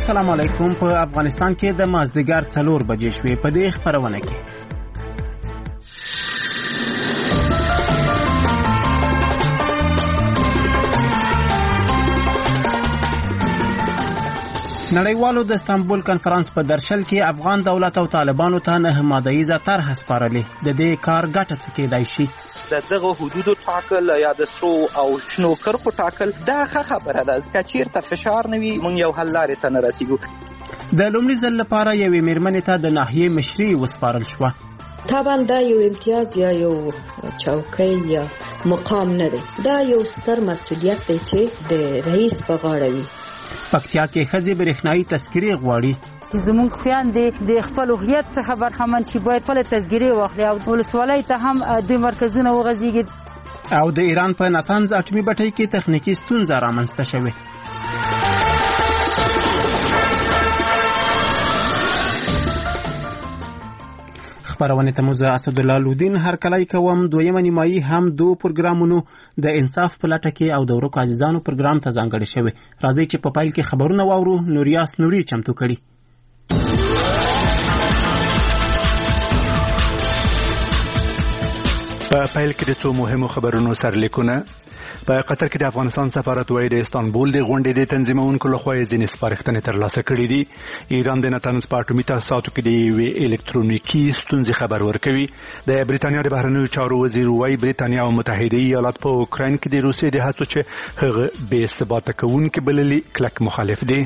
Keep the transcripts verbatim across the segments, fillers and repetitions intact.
السلام علیکم. په افغانستان کې د مازدیګر څلور بجې شوې. په دې خبرونه کې نړیوالو د استانبول کنفرانس په درشل کې افغان دولت او طالبانو ته نه مادهیزه طرح سپارلې. د دې کار ګټه څه کېدای شي؟ د دغه حدودو ټاکل یا د سرو او شنو کرښو ټاکل دا ښه خبره ده. که چېرته فشار نه وي موږ یو حل لارې ته نه رسیږو. د لومړي ځل لپاره یوې مېرمنې ته د ناحیې مشري وسپارل شوه. طبعا دا یو امتیاز یا یو چوکۍ یا مقام نه دی، دا یو ستر مسؤلیت دی چې د رئیس په غاړه وي. پکتیا کې ښځې برېښنایي تذکرې غواړي. زمونږ خویندې د خپل هویت څخه برخمن شي، باید خپل تذکرې واخلي او ولسوالۍ ته هم د مرکزونه وغځېږي. او د ایران په ناتنز اټومي بټۍ کې تخنیکي ستونزه رامنځته شوې. خبرونه ته موزه اسدالله لودین هرکلی کوم. دویمه نیمایي هم دو پروګرامونو د انصاف په لټه کې او د ورکو عزیزانو پروګرام ته ځانګړی شوی. راځئ چې په پیل کې خبرونه واورو. نوریاس نوري چمتو کړي. په پیل کې د څو مهمو خبرونو سرلیکونه. په قطر کې د افغانستان سفارت وايي د استانبول د غونډې د تنظیمونکو لخوا ځینې سپارښتنې ترلاسه کړي دي. ایران د نتنز په اټومي تاسیساتو کې د یوې الکترونیکي ستونزې خبر ورکوي. د بریتانیا د بهرنیو چارو وزیر وايي بریتانیا او متحده ایالات په اوکراین کې د روسیې د هڅو چې هغه بې ثباته کوونکي بللي کلک مخالف دي.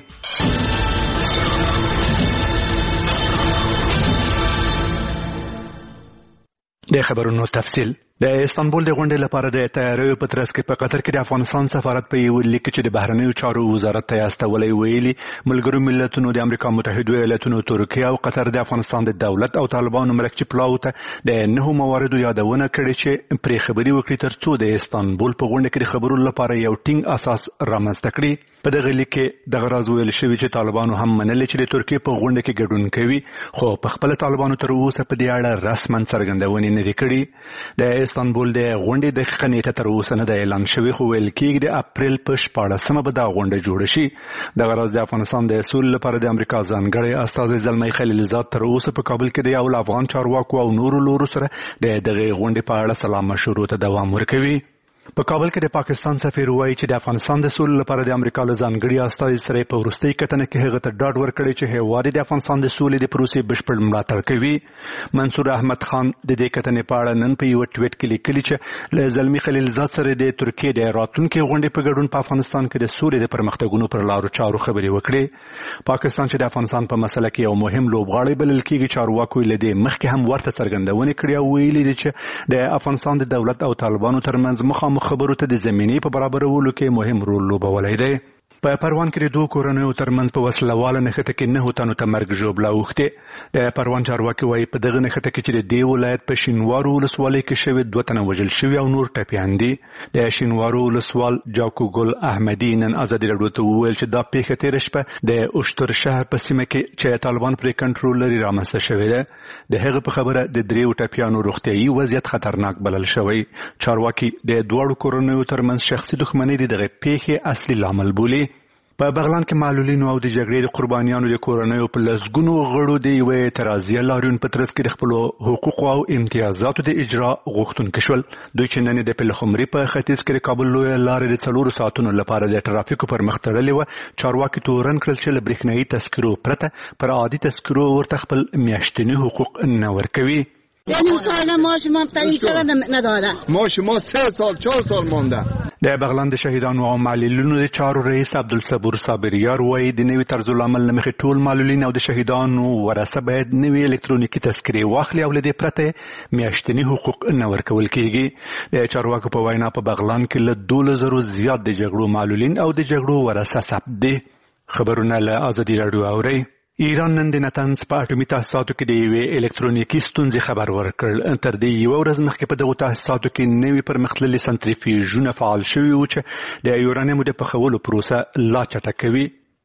د خبرونو تفصیل. د استانبول د غونډې لپاره د تیاریو په ترڅ کې په قطر کې د افغانستان سفارت په یو لیک چې د بهرنیو چارو وزارت ته استولی ویلي ملګرو ملتونو د امریکا متحده ایالاتونو ترکیه او قطر د افغانستان د دولت او طالبانو مرکزي پلاو ته د نهو مواردو یادونه کړې چې پرې خبري وکړي ترڅو د استانبول په غونډه کې د خبرو لپاره یو ټینګ اساس رامنځته کړي. په دغه لیک کې دغه راز ویل شوی چې طالبانو هم منلي چې د ترکیه په غونډه کې ګډون کوي، خو په خپل طالبانو تر اوسه په دې اړه رسما څرګندونې نه دي کړې. د استانبول د غونډې د خنیټه تر اوسه نه د اعلان شوی، خو ویل کېږي د اپریل په شپاړسمه به دا غونډه جوړه شي. دغه راز د افغانستان د اصول لپاره د امریکا ځانګړی استازی زلمی خلیلزاد تر اوسه په کابل کې د یو افغان چارواکو او نورو لورو سره د دغه غونډې په اړه سلا مشورو ته دوام ورکوي. په کابل کې د پاکستان سفیر وایي چې د افغانستان د سولې لپاره د امریکا له ځانګړي استازي سره په وروستۍ کتنه کې هغه ته ډاډ ورکړی چې هیواد د افغانستان د سولې د پروسې بشپړ ملاتړ کوي. منصور احمد خان د دې کتنې په اړه نن په یو ټویټ کې لیکلي چې له زلمی خلیلزاد سره د ترکیې د راتلونکي غونډې په ګډون په افغانستان کې د سولې د پرمختګونو پر لارو چارو خبرې وکړي. پاکستان چې د افغانستان په مسله کې یو مهم لوبغاړی بلل کېږي، چارواکو یې له دې مخکې هم ورته څرګندونې کړې او ویلي دي چې د افغانستان د دولت او طالبانو ترمنځ مخامخ خبرو ته د زمینې په برابرولو کې مهم رول لوبولی دی. په پروان کې د دوه کورنیو ترمنځ په وسلواله نښته کې نهو تنو ته مرګ ژوبله اوښتې. د پروان چارواکي وایي په دغه نښته کې چې د دې ولایت په شینوارو ولسوالۍ کې شوي دوه تنه وژل شوي او نور ټپیان دي. د شینوارو ولسوال جاکو ګل احمدي نن ازادي راډیو ته وویل چې دا پیښه تېره شپه د اوشتر شهر په سیمه کې چې طالبان پرې کنټرول لري رامنځته شوې ده. د هغه په خبره د دریو ټپیانو روغتیایي وضعیت خطرناک بلل شوی. چارواکي د دواړو کورنیو ترمنځ شخصي دښمنۍ د دغه پیښې اصلي لامل بولي. په بغلان کې معلولینو او د جګړې د قربانیانو د کورنیو په لسګونو غړو د یوې اعتراضیه لاریون په ترڅ کې د خپلو حقوقو او امتیازاتو د اجرا غوښتونکي شول. دوی چې نن د پلخمري په ختیځ کې د کابل لویه لارې د څلورو ساعتونو لپاره د ټرافیکو پر مخ تړلې وه، چارواکي تورن کړل چې له برېښنایي تذکرو پرته پر عادي تذکرو ورته خپل میاشتني حقوق نه ورکوي. یعنی سال ما شما تعیین کردن نداده، ما شما سه سال چهار سال مونده. د بغلان د شهیدانو او معلولینو د چارو رئیس عبدالصبور صابریار وایي د نوي طرز العمل له مخې ټول معلولین او د شهیدانو ورثه باید نوي الکترونیکي تذکرې واخلي او له دې پرته میاشتني حقوق نه ورکول کېږي. د چارواکو په وینا په بغلان کې له دولس زرو زیات د جګړو معلولین او د جګړو ورثه ثبت دي. خبرونه له ازادي راډیو اورئ. ایران نن د نتنز په اټومي تاسیساتو کې د یوې الکترونیکي ستونزې خبر ورکړ. تر دې یوه ورځ مخکې په دغو تاسیساتو کې نوي پرمختللي سنتریفیوژونه فعال شوي وو چې د یورانیمو د پخولو پروسه لا چټکوي.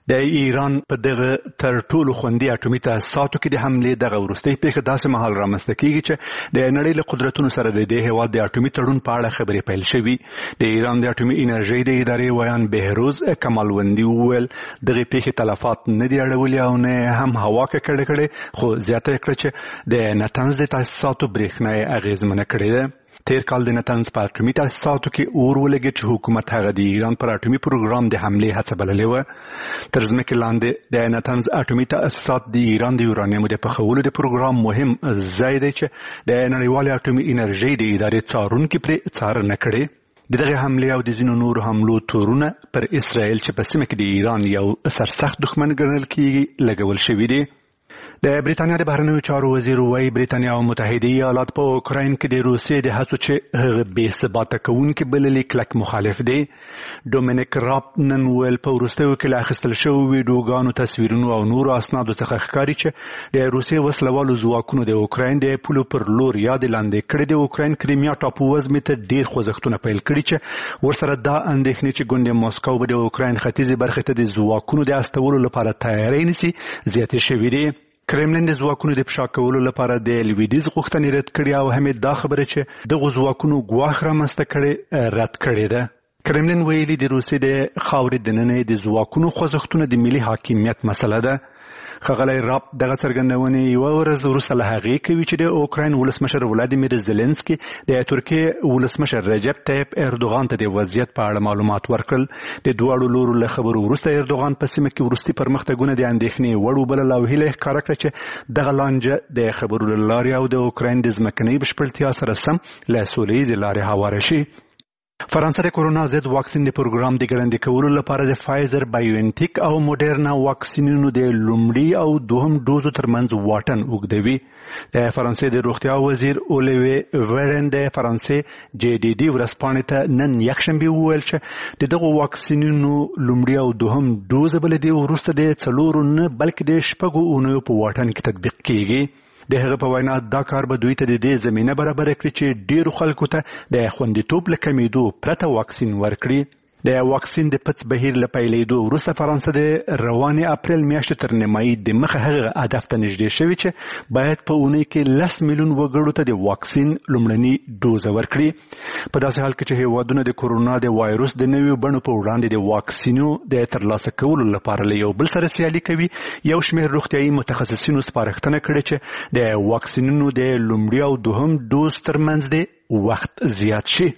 د ایران په دغه تر ټولو خوندي اټومي تاسیساتو کې د حملې دغه وروستۍ پیښه داسې مهال رامنځته کیږي چې د نړۍ له قدرتونو سره د دې هېواد د اټومي تړون په اړه خبرې پیل شوي. د ایران د اټومي انرژۍ د ادارې ویان بهروز کمالوندي وویل دغه پیښې تلفات نه دي اړولي او نه هم هوا ککړه کړې، خو زیاته یې کړه چې د نتنز د تاسیساتو برېښنا یې اغېزمنه کړې ده. تیر کال د نتنز په اټومي تاسیساتو کې اور ولګېد چې حکومت هغه د ایران پر اټومي پروګرام د حملې هڅه بللې وه. تر ځمکې لاندې د نتنز اټومي تاسیسات د ایران د یورانیمو د پخولو د پروګرام مهم ځای دی چې د نړیوالې اټومي انرژۍ د ادارې څارونکي پرې څارنه کړې. د دغه حملې او د ځینو نورو حملو تورونه پر اسرائیل چې په سیمه کې د ایران یو سرسخت دښمن ګڼل کیږي لګول شوي دي. د بریتانیا د بهرنیو چارو وزیر وایي بریتانیا او متحده ایالات په اوکراین کې د روسیې د هڅو چې هغه بې ثباته کوونکي بللي کلک مخالف دی. ډومینیک راب نن ویل په وروستیو کې له اخیستل شویو ویډیوګانو، تصویرونو او نورو اسنادو څخه ښکاري چې د روسیې وسلوالو ځواکونو د اوکراین د پولو پر لور یا د لاندې کړي د اوکراین کریمیا ټاپووزمې ته ډیر خوځښتونه پیل کړي چې ورسره دا اندېښنې چې ګوندې مسکو به د اوکراین ختیځې برخې ته د ځواکونو د استولو لپاره تیاری نیسي زیاتې شوي دي. کرملین د ځواکونو د فشا کولو لپاره د لویدیځ غوښتنې رد کړي او هم دا خبره چې دغه ځواکونو ګواښ رامنځته کړي رد کړې ده. کرملین ویلي د روسیې د خاورې دننه د ځواکونو خوځښتونه د ملي حاکمیت مسله ده. ښاغلی راب دغه څرګندونې یوه ورځ وروسته له هغې کوي چې د اوکراین ولسمشر ولادیمیر زیلنسکي د ترکیې ولسمشر رجب طیب اردوغان ته د وضعیت په اړه معلومات ورکړل. د دواړو لورو له خبرو وروسته اردوغان په سیمه کې وروستي پرمختګونه د اندېښنې وړ وبلل او هیله یې ښکاره کړه چې دغه لانجه د خبرو له لارې او د اوکراین د ځمکنۍ بشپړتیا سره سم له سولیزې لارې هواره شي. فرانسه د کورونا ضد واکسین د پروګرام د ګړندي کولو لپاره د فایزر بایوانټیک او موډرنا واکسینونو د لومړي او دوهم ډوزو ترمنځ واټن اوږدوي. د فرانسې د روغتیا وزیر اولیوی ویرن د فرانسې جی ډي ډي ورځپاڼې ته نن یکشنبه وویل چې د دغو واکسینونو لومړي او دوهم ډوز به له دې وروسته د څلورو نه بلکې د شپږو اونیو په واټن کې تطبیق کیږي. د هغه په وینا دا کار به دوی ته د دې زمینه برابره کړي چې ډیرو خلکو ته د خوندیتوب له کمیدو پرته واکسین ورکړي. د واکسین د پڅ بهیر له پیلېدو وروسته فرانسه د روانې اپریل میاشتې تر نیمایي د مخه هغه هدف ته نږدې شوي چې باید په اونۍ کې لس میلیون وګړو ته د واکسین لومړني ډوزه ورکړي. په داسې حال کې چې هیوادونه د کورونا د وایروس د نویو بڼو په وړاندې د واکسینو د ترلاسه کولو لپاره له یو بل سره سیالي کوي، یو شمېر روغتیایي متخصصینو سپارښتنه کړې چې د واکسینونو د لومړي او دوهم ډوز ترمنځ د وخت زیات شي.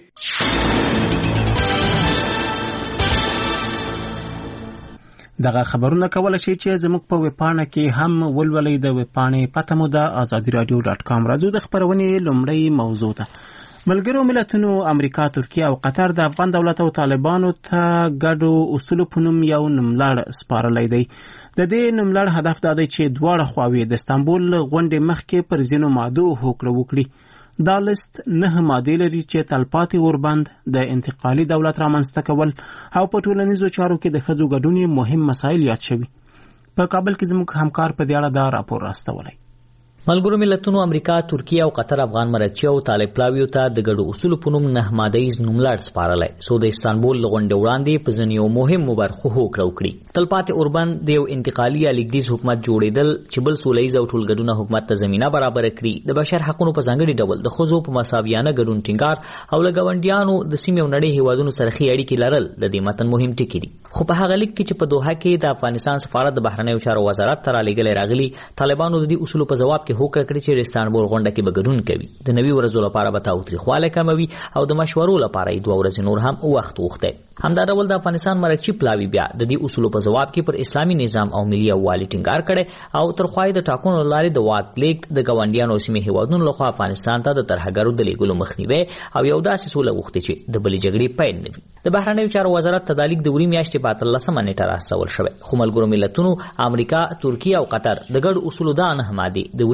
دغه خبرونه کولای شي چې زموږ په ویبپاڼه کې هم ولولئ. د ویبپاڼې پته مو ده ازادي رادیو ډاټ کام. راځو د خبرونې لومړۍ موضوع ته. ملګرو ملتونو امریکا، ترکیه او قطر د افغان دولت او طالبانو ته ګډو اصولو په نوم یو نوملړ سپارلی دی. د دې نوملړ هدف دا دی چې دواړه خواوې د استانبول غونډې مخکې پر ځینو مادو هوکړه وکړي. دا لیست نه مادې لري چې تلپاتې اوربند، د انتقالي دولت رامنځته کول او په ټولنیزو چارو کې د ښځو ګډون مهم مسایل یاد شوي. په کابل کې زموږ همکار په دې اړه دا راپور راستولی. ملګرو ملتونو امریکا، ترکیه او قطر افغان مرچی او طالب پلاویو ته د ګډو اصولو په نوم نه مادهیز نوملړ سپارلی څو د استانبول له غونډې وړاندې په ځینو مهمو برخو هوکړه وکړي. تلپاتې اوربند د یو انتقالي یا لیکدیز حکومت جوړېدل چې بل سولیز او ټولګډونه حکومت ته زمینه برابره کړي، د بشر حقونو په ځانګړي ډول د ښځو په مساویانه ګډون ټینګار او له ګاونډیانو د سیمې او نړۍ هیوادونو سره ښې اړیکې لرل د دې متن مهم ټکي دي. خو په هغه لیک کې چې په دوحه کې د افغانستان سفارت د بهرنیو چارو وزارت ته رالیږلی راغلي، طالبانو د دې اصولو په ځواب کې هوکړه کړې چې استانبول غونډه کې به ګډون کوي، د نوي ورځو لپاره به تاوتریخوالی کموي او د مشورو لپاره یې دوه ورځې نور هم وخت غوښتی. همدا ډول د افغانستان مرکچی پلاوی بیا د دې اصولو په ځواب کې پر اسلامي نظام او ملي یووالي ټینګار کړی او تر خوا یې د ټاکنو له لارې د واک لیږد د ګاونډیانو سیمې هیوادونو لخوا افغانستان ته د ترهګرو د لیږلو مخنیوی او یو داسې سوله غوښتې چې د بلې جګړې پیل نه وي. د بهرنیو چارو وزارت ته دا لیک د وړي میاشتې په اتلسمه نیټه راستول شوی، خو ملګرو ملتونو امریکا، ترکیه او قطر د ګډو اصولو دا نه مادې د وړي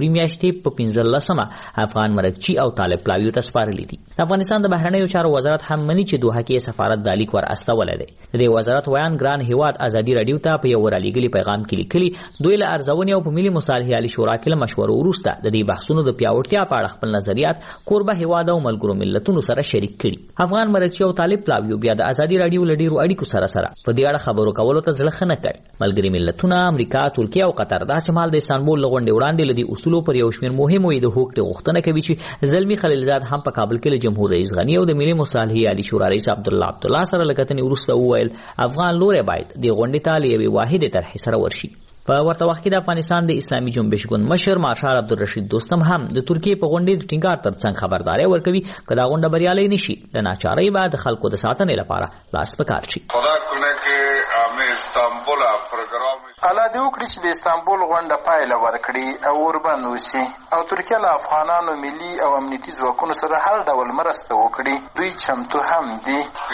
فروری میاشتې په پنځلسمه افغان مرکچی او طالب پلاویو ته سپارلي دي. افغانستان د بهرنیو چارو وزارت هم مني چې دوحه کې سفارت د لیک ور استولی دی. د وزارت ویان ګران هیواد ازادي رادیو ته په یو رالیږلي پیغام کې لیکلي دوی له ارزونې او په ملي مصالحې عالی شورا کې له مشورو وروسته د دې بحثونو د پیاوړتیا په اړه خپل نظریات کوربه هیواد او ملګرو ملتونو سره شریک کړي. افغان مرکچی او طالب پلاویو بیا د ازادي رادیو له ډیرو اړیکو سره سره په دې اړه خبرو کولو ته ځله ښه نه کړ. ملګري ملتونه، امریکا، ترکیه او قطر دا چې مال د استانبول له غونډې وړاندې له دې اصولو پر یو شمېر مهمو د هوکړې غوښتنه کوي چې زلمي خلیلزاد هم په کابل کې له جمهور رئیس غني او د ملي مصالحې عالی شورا رئیس عبدالله عبدالله سره له کتنې وروسته وویل افغان لوری باید د غونډې ته له یوې واحدې طرحې سره ورشي. په ورته وخت کې د افغانستان د اسلامي جنبش ګوند مشر مارشال عبدالرشید دوستم هم د ترکیې په غونډې د ټینګار ترڅنګ خبرداری ورکوي که دا غونډه بریالۍ نشي د ناچارۍ به د خلکو د ساتنې لپاره لاس په کار شي. الله دې وکړي چې د استانبول غونډه پایله ورکړي او وربند وشي او ترکیه له افغانانو ملي او امنیتي ځواکونو سره هر ډول مرسته وکړي. دوی چمتو هم دي.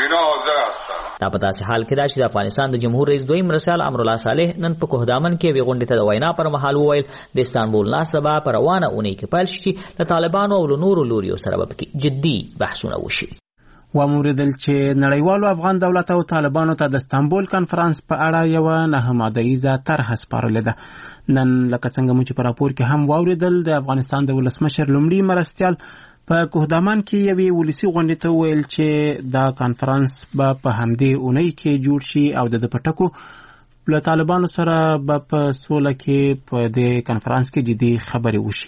دا په داسې حال کې ده چې د افغانستان د جمهور رئیس دویم مرستیال امرالله صالح نن په کوهدامن کې یوې غونډې ته د وینا پر مهال وویل د استانبول ناسته به په روانه اونۍ کې پیل شي چې له طالبانو او له نورو لوریو سره به پکې جدي بحثونه وشي. واوریدل چې نړیوالو افغان دولت او طالبانو ته د استانبول کنفرانس په اړه یو نه مادهیزه طرحه سپارلې ده. نن لکه څنګه مو چې په راپور کې هم واوریدل د افغانستان د ولسمشر لومړي مرستیال په کوهدامان کې یوې ولسي غونډې ته وویل چې دا کنفرانس به په همدې اونۍ کې جوړ شي او د پټکو له طالبانو سره به په سوله کې په دې کنفرانس کې جدي خبرې وشي.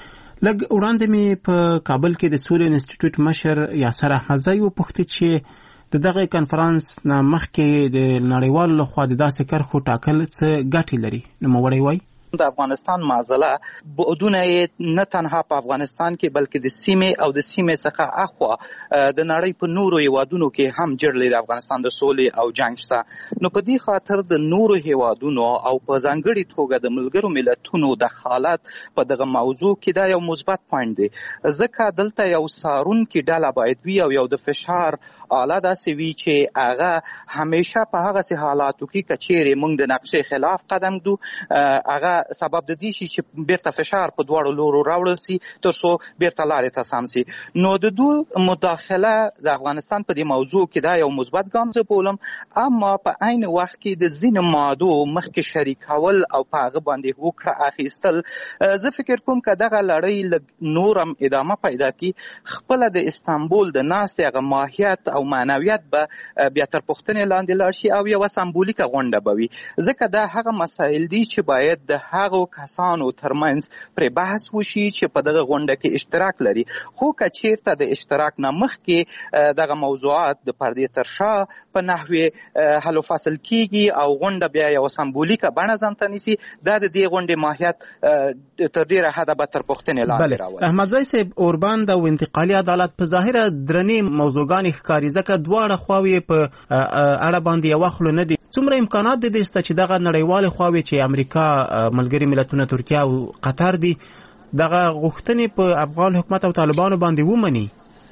لږ وړاندې مې په کابل کې د سولې انسټیټیوټ مشر یاسر احمدزی وپوښتل چې د دغه کنفرانس نه مخکې د نړیوالو لخوا د داسې کرښو ټاکل څه ګټې لري. نوموړی وایي د افغانستان معضله بعدونه نه تنها په افغانستان کې بلکې د سیمې او د سیمې څخه اخوا د نړۍ په نورو هیوادونو کې هم جړلې د افغانستان د سولې او جنګ شته. نو په دې خاطر د نورو هیوادونو او په ځانګړي توګه د ملګرو ملتونو دخالت په دغه موضوع کې دا یو مثبت پوینټ دی، ځکه دلته یو سارونکې ډله باید وي او یو د فشار آله داسې وي چې هغه همیشه په هغسې حالاتو کې که چیرې موږ د نقشې خلاف قدم ږدو هغه سبب د دې شي چې بیرته فشار په دواړو لورو راوړل سي تر څو بیرته لارې ته سم سي. نو د دوی مداخله د افغانستان په دې موضوع کې دا یو مثبت ګام زه بولم، اما په عین وخت کې د ځینو مادو مخکې شریکول او په هغه باندې هوکړه اخیستل زه فکر کوم که دغه لړۍ لږ نور هم ادامه پیدا کړي خپله د استانبول د ناستې هغه ماهیت او معنویت به بیا تر پوښتنې لاندې لاړ شي او یوه سمبولیکه غونډه به وي، ځکه دا هغه مسایل دي چې باید د هغو کسانو ترمنځ پرې بحث وشي چې په دغه غونډه کې اشتراک لري. خو که چیرته د اشتراک نه مخکې دغه موضوعات د پردې تر شا په نحوې حل و فصل کیږي او غونډه بیا یو سمبولیکه بڼه ځان ته نیسي، دا د دې غونډې ماهیت تر ډیره حده به تر پوښتنې لاندې راولي. احمدزی صاحب، اوربند او انتقالي عدالت په ظاهره درنې موضوعګانې ښکاري، ځکه دواړه خواوې په اړه باندې یوه خوله نه دي. څومره امکانات د دې شته چې دغه نړیوالې خواوې چې امریکا، ملګري ملتونه، ترکیه او قطر دي دغه غوښتنې په افغان حکومت او طالبانو باندې ومني؟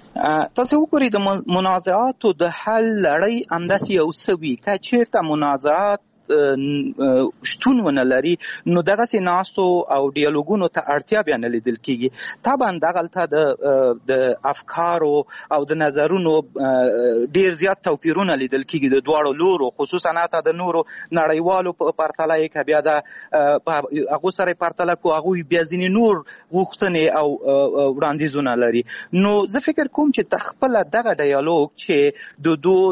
تاسو وګورئ د منازعاتو د حل لړۍ همداسې یو څه وي، که چیرته منازعات شتون ونه لري نو دغسې ناستو او ډیالوګونو ته اړتیا بیا نه لیدل کېږي. طبعا دغلته د افکارو او د نظرونو ډیر زیات توپیرونه لیدل کېږي د دواړو لورو، خصوصا حتی د نورو نړیوالو په پرتله یې که بیا د هغو سره یې پرتله کړو هغوی بیا ځینې نور غوښتنې او وړاندیزونه لري. نو زه فکر کوم چې خپله دغه ډیالوګ چې د دو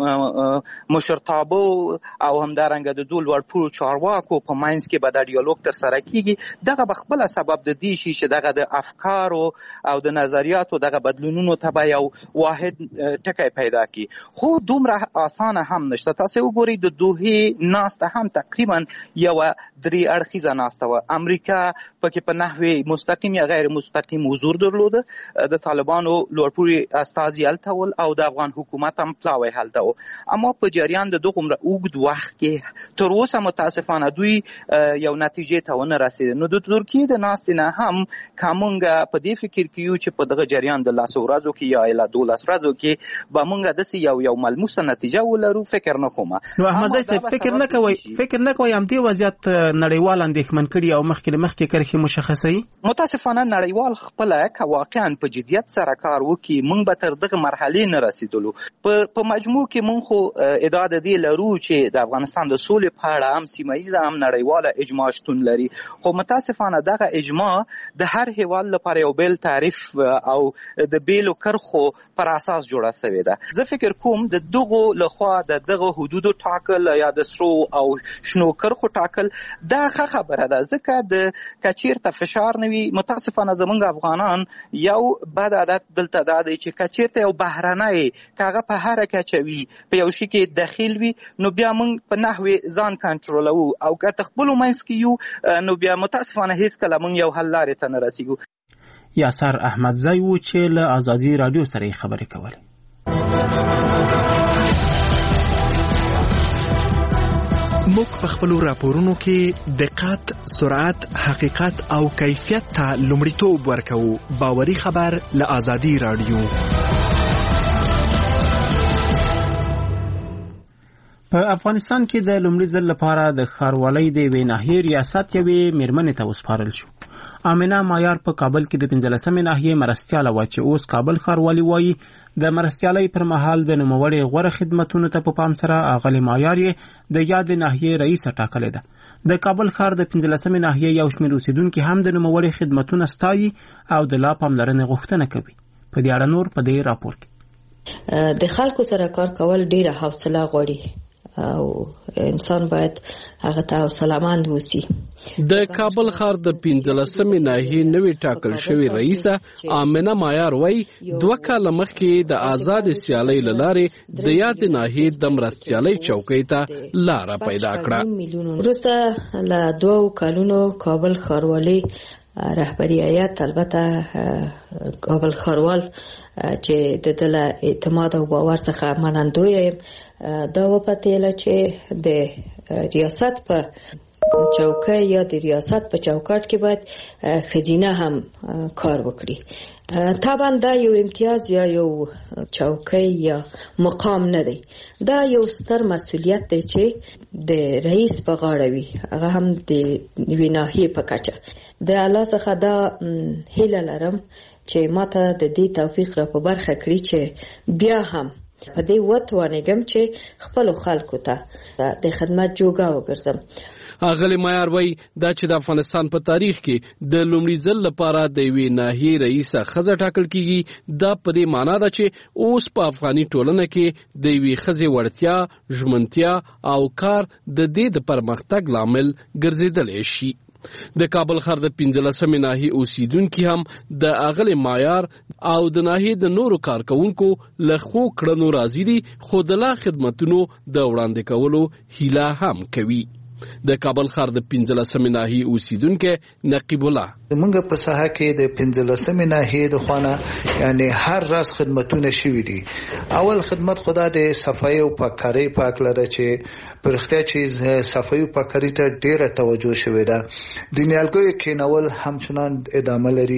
د مشرتابو او همدارنګه د دوه لوړپوړو چارواکو په منځ کې به دا ډیالوګ ترسره کیږي، دغه به خپله سبب د دې شي چې دغه د افکارو او د نظریاتو دغه بدلونونو ته به یو واحد ټکی پیدا کړي. خو دومره اسانه هم نشته. تاسو وګورئ د دوحې ناسته هم تقریبا یوه درې اړخیزه ناسته وه. امریکا پکې په نحوې مستقیم یا غیر مستقیم حضور درلوده، د طالبانو لوړپوړي استازي هلته ول او د افغان حکومت هم پلاوی هلته و. اما په جریان د دغه اوږد وخت کې تر اوسه متاسفانه دوی یو نتیجې ته ونه رسېدل. نو د ترکیې د ناستې نه هم که موږ په دې فکر کې یو چې په دغه جریان د لسو ورځو کې یا اله دولس ورځو کې به موږ داسې یو یو ملموسه نتیجه ولرو، فکر نه کوم. نو احمد صاحب فکر نه کوئ فکر نه کوئ همدې وضعیت نړیوال اندېښمن کړي او مخکې له مخکې کرښې مشخصوي؟ متاسفانه نړیوال خپله که واقعا په جدیت سره کار وکړي موږ به تر دغه مرحلې نه رسېدلو. په مجموع کې موږ خو ادعا د دې لرو چې د افغانستان د سولې په اړه هم سیمه ییزه هم نړیواله اجماع شتون لري، خو متاسفانه دغه اجماع د هر هیواد لپاره یو بیل تعریف او د بیلو کرښو پر اساس جوړه شوې ده. زه فکر کوم د دغو لخوا د دغه حدودو ټاکل یا د سرو او شنو کرښو ټاکل دا ښه خبره ده، ځکه د که چېرته فشار نه وي متاسفانه زموږ افغانان یو بد عادت دلته دا دی چې که چېرته یو بهرنی که هغه په هره کچه وي په یو شي کې دخیل وي نو بیا موږ په نحوې ځان کنټرولوو، او که د خپلو منځ کې یو نو بیا متاسفانه هېڅکله موږ یو حل لارې ته نه رسېږو. یاسر احمدزی و چې له ازادي راډیو سره یې خبرې کولې. موږ په خپلو راپورونو کې دقت، سرعت، حقیقت او کیفیت ته لومړیتوب ورکوو. باوري خبر له ازادي راډیو. په افغانستان کې د لومړي ځل لپاره د ښاروالۍ د یوې ناحیې ریاست یوې میرمنې ته وسپارل شو. آمنه مایار په کابل کې د پنځلسمې ناحیې مرستیاله وه چې اوس کابل ښاروالي وایي د مرستیالۍ پر مهال د نوموړې غوره خدمتونو ته په پام سره اغلې مایار یې د یاد ناحیې رئیسه ټاکلې ده. د کابل ښار د پنځلسمې ناحیې یو شمېر اوسیدونکي هم د نوموړې خدمتونه ستایي او د لا پاملرنې غوښتنه کوي. په دې اړه نور په دې راپور کې د خلکو سره کار کول ډیره حوصله غواړي او انسان باید هغه ته حوصله‌مند وسی. د کابل ښار د پنځلسمې ناحیې نوې ټاکل شوې رئیسه آمنه مایار وایي دوه کاله مخکې د آزاد سیالۍ له لارې د یاد ناحیې د مرستیالۍ چوکۍ ته لاره پیدا کړه. وروسته له دوو کلونو کابل ښاروالي رهبری هیئت، البته کابل ښاروال چې د دله اعتماد او باور څخه منندوی یم، دا وپتېله چې د ریاست په چوکۍ یا د ریاست په چوکاټ کې باید ښځینه هم کار وکړي. طبعا دا یو امتیاز یا یو چوکۍ یا مقام نه دی، دا یو ستر مسؤلیت دی چې د رئیس په غاړه وي، هغه هم د یوې ناحیې په کچه. د الله څخه دا هیله لرم چې ماته د دې توفیق را په برخه کړي چې بیا هم په دې وتوانېږم چې خپلو خلکو ته د خدمت جوګه وګرځم. اغلی مایار وایي دا چې د افغانستان په تاریخ کې د لومړي ځل لپاره د یوې ناحیې رئیسه ښځه ټاکل کیږي، دا په دې معنا ده چې اوس په افغاني ټولنه کې د یوې ښځې وړتیا، ژمنتیا او کار د دې د پرمختګ لامل ګرځېدلی شي. د کابل ښار د پنځلسمې ناحیې اوسیدونکي هم د اغلی مایار او د ناحیې د نورو کارکونکو له ښو کړنو راضي دي، خو د لا خدمتونو د وړاندې کولو هیله هم کوي. د کابل ښار د پنځلسمې ناحیې اوسیدونکی نقیب الله: موږ په ساحه کې د پنځلسمې ناحیې د خوانه یعنی هر راز خدمتونه شوي دي. اول خدمت خدا د صفایي او پاککارۍ په هکله ده چې په رښتیا چې صفایي او پاککارۍ ته ډېره توجه شوې ده. د نیالګیو کینول همچنان ادامه لري.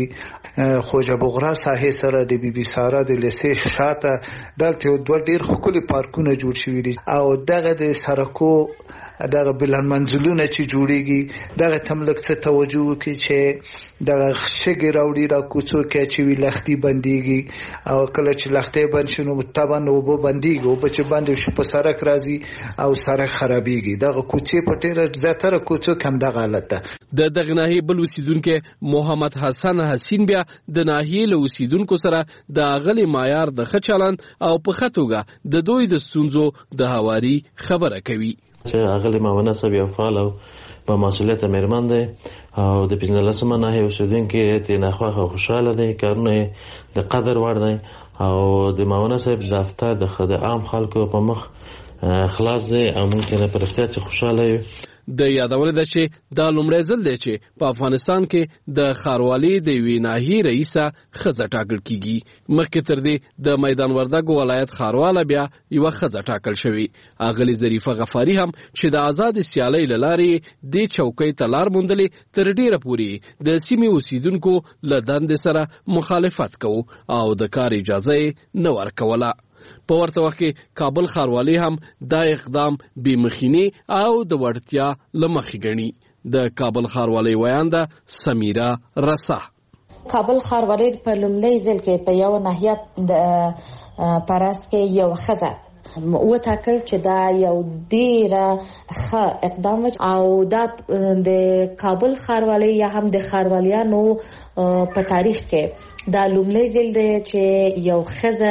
خوجه بغرا ساحې سره د بي بي سارا د لیسې شاته دلته یو دوه ډېر ښکلي پارکونه جوړ شوي دي او دغه د سړکو دغه بلند منزلونه چې جوړیږي دغه تملک څه توجه وکړي چې دغه شګې راوړي را کوڅو کې چې وي لختي بنديږي او کله چې لختي بند شنو طبعا اوبه بنديږي او چې باندې شو په سړک راځي او سړک خرابيږي دغه کوڅې په ډیره زیاتره کوڅو کم دغه حالت ده. د دغه ناحیې بل اوسیدونکو محمد حسن حسین بیا د ناحیې له اوسیدونکو سره د اغلی معیار د ښه چلند او په ښه توګه د دوی د ستونزو د هواري خبره کوي. چې اغلی معاونه صاحب یو فعال او په مسؤلیت مېرمن دی او د پنځلسمه ناحیې اوسیدونکي ته نه خوښه خوشاله دي، کارونه د قدر وړ دی او د معاونه صاحب دفتر د خدای عام خلکو په مخ خلاص دی او ممکنه پرفتیا چې خوشاله یو. د یادونه ده چې دا لومړی ځل دی چې په افغانستان کې د ښاروالۍ د یوې ناحیې رئیسه ښځه ټاکل کیږي. مخکې تر دې د میدان وردګ ولایت ښارواله بیا یوه ښځه ټاکل شوې. اغلې ظریفه غفاري هم چې د آزادې سیالۍ له لارې دې چوکۍ ته لار موندلې، تر ډیره پورې د سیمې اوسیدونکو له دندې سره مخالفت کوو او د کار اجازه یې نه ورکوله. په ورته وخت کې کابل ښاروالۍ هم دا اقدام بې مخینې او د وړتیا له مخې ګڼي. د کابل ښاروالۍ ویانده سمیرا رسا: کابل ښاروالۍ په لومړي ځل کې په یو ناحیه د پاراس کې یو ښځه وټاکل چې دا یو ډیره ښه اقدام او دا د کابل ښاروالۍ یا هم د ښاروالیانو په تاریخ کې دا لومړی ځل دی چې یو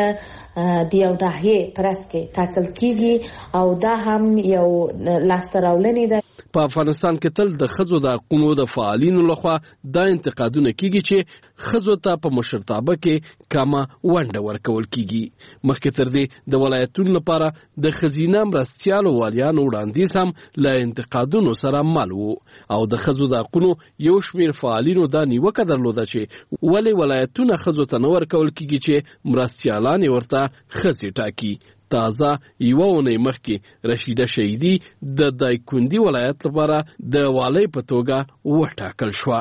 ښځه د یو ناحیې پاراس کې ټاکل کیږي او دا هم یو لاسته راوړنې ده. په افغانستان کې تل د ښځو د حقونو د فعالینو لخوا دا انتقادونه کیږي چې ښځو ته په مشرتابه کې کمه ونډه ورکول کیږي. مخکې تر دې د ولایتونو لپاره د ښځینه مرستیالو والیانو وړاندیز هم له انتقادونو سره مل و او د ښځو د حقونو یو شمېر فعالینو دا نیوکه درلوده چې ولې ولایتونه ښځو ته نه ورکول کیږي چې مرستیالان یې ورته ښځې ټاکي. تازه یوه اونۍ مخکې رشیده شهیدي د دایکنډي ولایت لپاره د والۍ په توګه وټاکل شوه.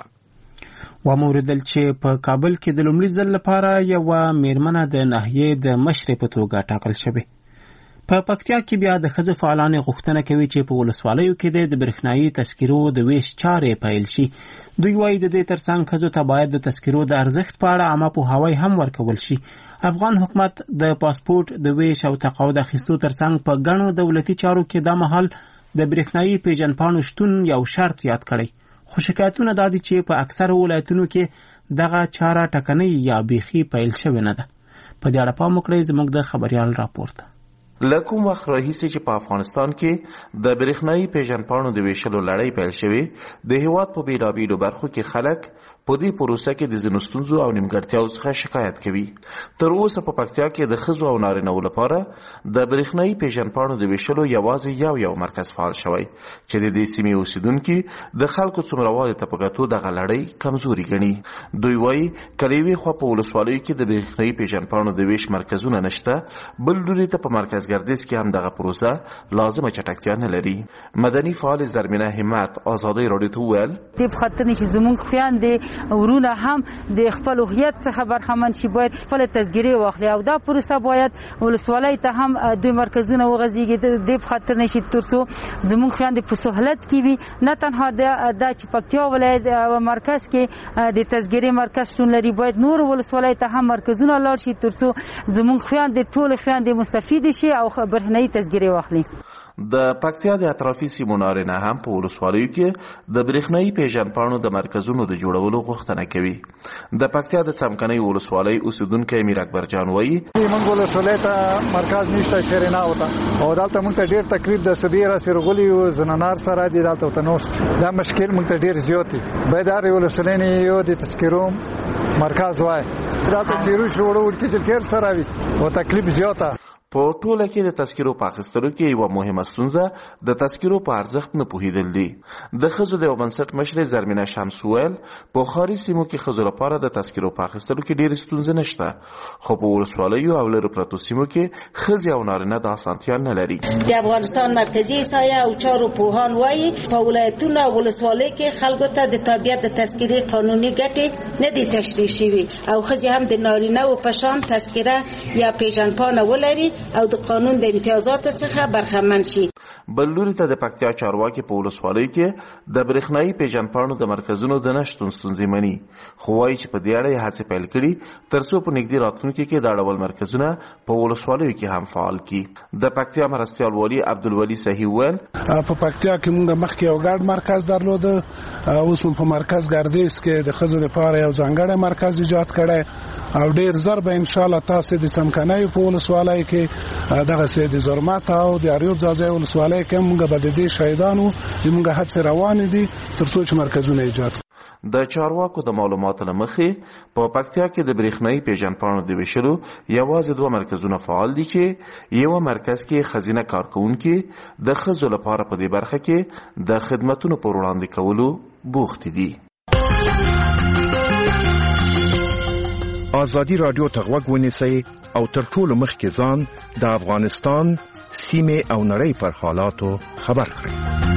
وموردل چې په کابل کې د لومړي ځل لپاره یوه میرمنه د ناحیې د مشرې په توګه ټاکل شوې. په پکتیا کې بیا د ښځو فعالانو غوښتنه کوي چې په ولسوالیو کې د برېښنایي تذکرو د ویش چارې پیل شي. دوی وایي د دې ترڅنګ ښځو ته باید د تذکرو د ارزښت په اړه عامه پوهاوی هم ورکول شي. افغان حکومت د پاسپورت د ویش او تقاعد اخیستو ترڅنګ په ګڼو دولتي چارو کې دا مهال د برېښنایي پیژندپاڼو شتون یو شرط یاد کړی. خو شکایتونه دا دي چې په اکثره ولایتونو کې دغه چاره ټکنۍ یا بیخي پیل شوې نه ده. په دې اړه پام وکړئ زموږ د خبریال راپورته. لکه وخت راهیسې چې په افغانستان کې د برېښنایي پیژندپاڼو د ویشلو لړۍ پیل شوې، د هېواد په بېلابېلو برخو کې خلک په دې پروسه کې د ځینو ستونزو او نیمګړتیاو څخه شکایت کوي. تر اوسه په پکتیا کې د ښځو او نارینه‌و لپاره د برېښنایي پیژندپاڼو د ویشلو یوازې یو یو مرکز فعال شوی چې د دې سیمې اوسیدونکي د خلکو څومروالي ته په کتو دغه لړۍ کمزوري ګڼي. دوی وایي که له یوې خوا په ولسوالیو کې د برېښنایي پیژندپاڼو د ویش مرکزونه نشته، بل لوري ته په مرکز ګردیز کې هم دغه پروسه لازمه چټکتیا نه لري. مدني فعال زرمینه همت آزادۍ راډیو ته وویل: دې په خاطر چې زموږ خویندې ورونه هم د خپل هویت څخه برخمن شي، باید خپل تذکرې واخلي او دا پروسه باید ولسوالۍ ته هم د مرکزونه وغځېږي. د په خاطر نه شي تر څو زموږ خویندې په سهولت کې وي. نه تنها دا چې پکتیا ولایت مرکز کې د تذکرې مرکز شتون لري، باید نور ولسوالۍ ته هم مرکزونه لاړ شي تر څو زموږ خویندې ټولې خویندې مستفید شي او برېښنایي تذکرې واخلي. د پکتیا د اطرافي سیمو نارینه هم په ولسوالیو کې د برېښنایي پیژندپاڼو د مرکزونو د جوړولو غوښتنه کوي. د پکتیا د څمکنۍ ولسوالۍ اوسیدونکی میر اکبر جان وایي: موږ ولسوالۍ ته مرکز نشته، شیرینه وته او دلته موږ ته ډېر تکلیف د سبیره سرغلي او زنانار سره دی دلته وته نو دا مشکل موږ ته ډېر زیات دی. باید هر ولسوالۍ نه یو د تذکرو مرکز وای دلته چیرې شروع ورکې چې کېر سره وي او تکلیف زیاته. په ټوله کې د تذکرو په اخیستلو کې یوه مهمه ستونزه د تذکرو په ارزښت نه پوهېدل دي. د ښځو د یو بنسټ مشرې زرمینه شمس ویل: په ښاري سیمو کې ښځو لپاره د تذکرو په اخیستلو کې ډېرې ستونزې نشته، خو په ولسوالیو او لرې پرتو سیمو کې ښځې او نارینه د اسانتیا نه لري. د افغانستان مرکزي سایه او چارو پوهان وایي په ولایتونو او ولسوالۍ کې خلکو ته د تابعیت د تذکرې قانوني ګټې نه دي تشریح شوي او ښځې هم د نارینه‌و په شان تذکره یا پیژندپاڼه ولري او د قانون د امتیازاتو څخه برخمن شي. بل لوري ته د پکتیا چارواکي په ولسوالۍ کې د برېښنایي پیژندپاڼو د مرکزونو د نشتون ستونزې مني، خو وایي چې په دې اړه یې هڅې پیل کړي تر څو په نږدې راتلونکي کې دا ډول مرکزونه په ولسوالیو کې هم فعال کړي. د پکتیا مرستیال والي عبدالولي صحیح ویل: په پکتیا کې موږ مخکې یو ګډ مرکز درلوده، اوس موږ په مرکز ګردیز کې د ښځو لپاره یو ځانګړی مرکز ایجاد کړی او ډېر زر به انشاءالله تاسو د څمکنیو په ولسوالۍ کې دغه سي د زرمت او د اریوب ځاځي ولسوالۍ کې موږ به د دې شهیدانو موږ هڅې روانې دي تر څو چې مرکزونه ایجاد. د چارواکو د معلوماتو له مخې په پکتیا کې د برېښنايي پیژندپاڼو د ویشلو یوازې دوه مرکزونه فعال دي چې یو مرکز کې ښځینه کارکوونکي د ښځو لپاره په دې برخه کې د خدمتونو پر وړاندې کولو بوخت دي. آزادي رادیو ته غوږ ونیسئ او تر ټولو مخکې ځان د افغانستان سیمې او نړۍ پر حالاتو خبر کړئ.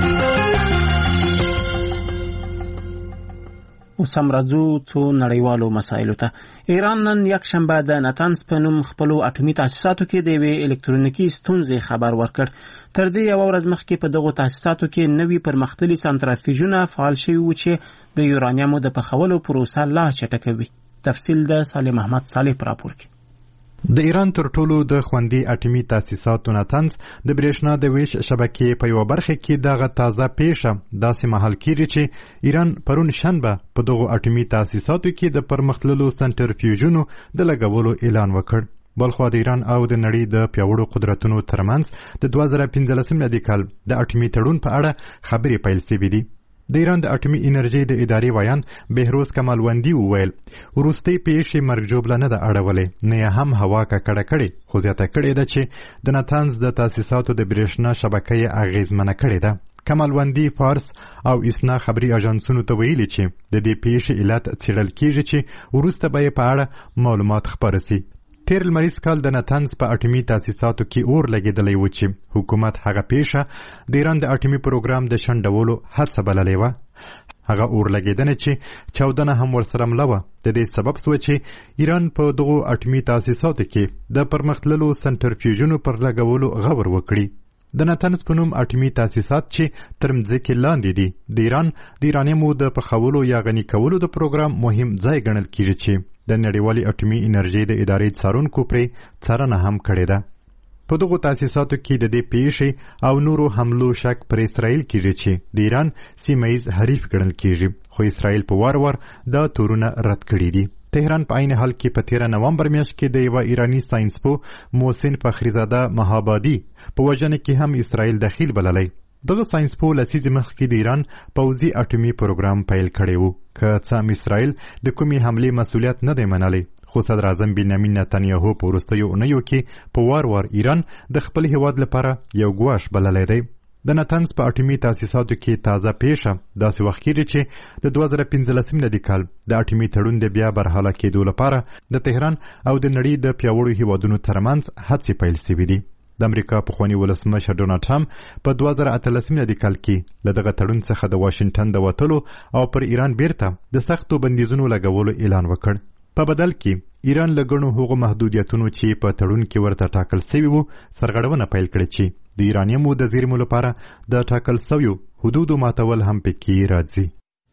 اوس هم راځو څو نړیوالو مسایلو ته. ایران نن یک شنبه د نتنز په نوم خپلو اټومي تاسیساتو کې د یوې الکترونیکي ستونزې خبر ورکړ. تر دې یوه ورځ مخکې په دغو تاسیساتو کې نوي پرمختللي سانتریفیوژونه فعال شوي وو چې د یورانیمو د پخولو پروسه لا چټکوي. تفصیل د سالم احمد صالح پر راپور کې. د ایران تر ټولو د خوندي اټومي تاسیساتو نتنز د برېښنا د ویش شبکې په یو برخه کې دغه تازه پیښه داسې مهال کېږي چې ایران پرون شنبه په دغو اټومي تاسیساتو کې د پرمختللو سنټرفیوژونو د لګولو اعلان وکړ. بلخوا د ایران او د نړۍ د پیاوړو قدرتونو ترمنځ د دوه زره پنځلسم میلادي کال د اټومي تړون په اړه خبرې پیل شوې دي. د ایران د اټومي انرژي د ادارې ویان بهروز کمالوندي وویل وروستۍ پیښې مرګ ژوبله نه ده اړولې، نه یې هم هوا ککړه کړې، خو زیاته کړې ده چې د نتنز د تاسیساتو د برېښنا شبکه یې اغېزمنه کړې ده. کمالوندي فارس او اسنا خبري اژانسونو ته ویلي چې د دې پیښې علت څېړل کېږي چې وروسته به یې په اړه معلومات خپاره سي. تیر لمریز کال د نتنز په اټومي تاسیساتو کې اور لګېدلی و چې حکومت هغه پیښه د ایران د اټومي پروګرام د شنډولو هڅه بللې وه. هغه اور لګېدنه چې چاودنه هم ورسره مله وه د دې سبب سوه چې ایران په دغو اټومي تاسیساتو کې د پرمختللو سنټرفیوژونو پر لګولو غور وکړي. د نتنز په نوم اټومي تاسیسات چې تر مځکې لاندې دي د ایران د یورانیمو د پخولو یا غني کولو د پروګرام مهم ځای ګڼل کېږي چې د نړیوالې اټومي انرژي د ادارې څارونکو پرې څارنه هم کړې ده. په دغو تاسیساتو کې د دې پیښې او نورو حملو شک پر اسرائیل کېږي چې د ایران سیمه ییز حریف ګڼل کېږي، خو اسرائیل په وار وار دا تورونه رد کړي دي. تهران په عین حال کې په تیره نومبر میاشت کې د یوه ایراني ساینسپو محسن فخریزاده مهابادي په وژنه کې هم اسرائیل دخیل بللی. دغه ساینسپو لسیزې مخکې د ایران پوځي اټومي پروګرام پیل کړی و. که څه هم اسرائیل د کومې حملې مسؤلیت نه دی منلی، خو صدر اعظم بنیامین نتنیاهو په وروستیو اونیو کې په وار وار ایران د خپل هیواد لپاره یو ګواښ بللی دی. د نتنز په اټومي تاسیساتو کې تازه پیښه داسې وخت کېږي چې د دوه زره پنځلسم میلادي کال د اټومي تړون د بیا برحاله کېدو لپاره د تهران او د نړۍ د پیاوړو هیوادونو ترمنځ هڅې پیل شوي دي. د امریکا پخواني ولسمشر ډونالډ ټرمپ په دوه زره اتلسم میلادي کال کې له دغه تړون څخه د واشنګټن د وتلو او پر ایران بیرته د سختو بندیزونو لګولو اعلان وکړ. په بدل کې ایران له ګڼو هغو محدودیتونو چې په تړون کې ورته ټاکل سوي وو سرغړونه پیل کړې چې د ایرانیمو د زیرمو لپاره د ټاکل سویو حدودو ماتول هم پکې راځي.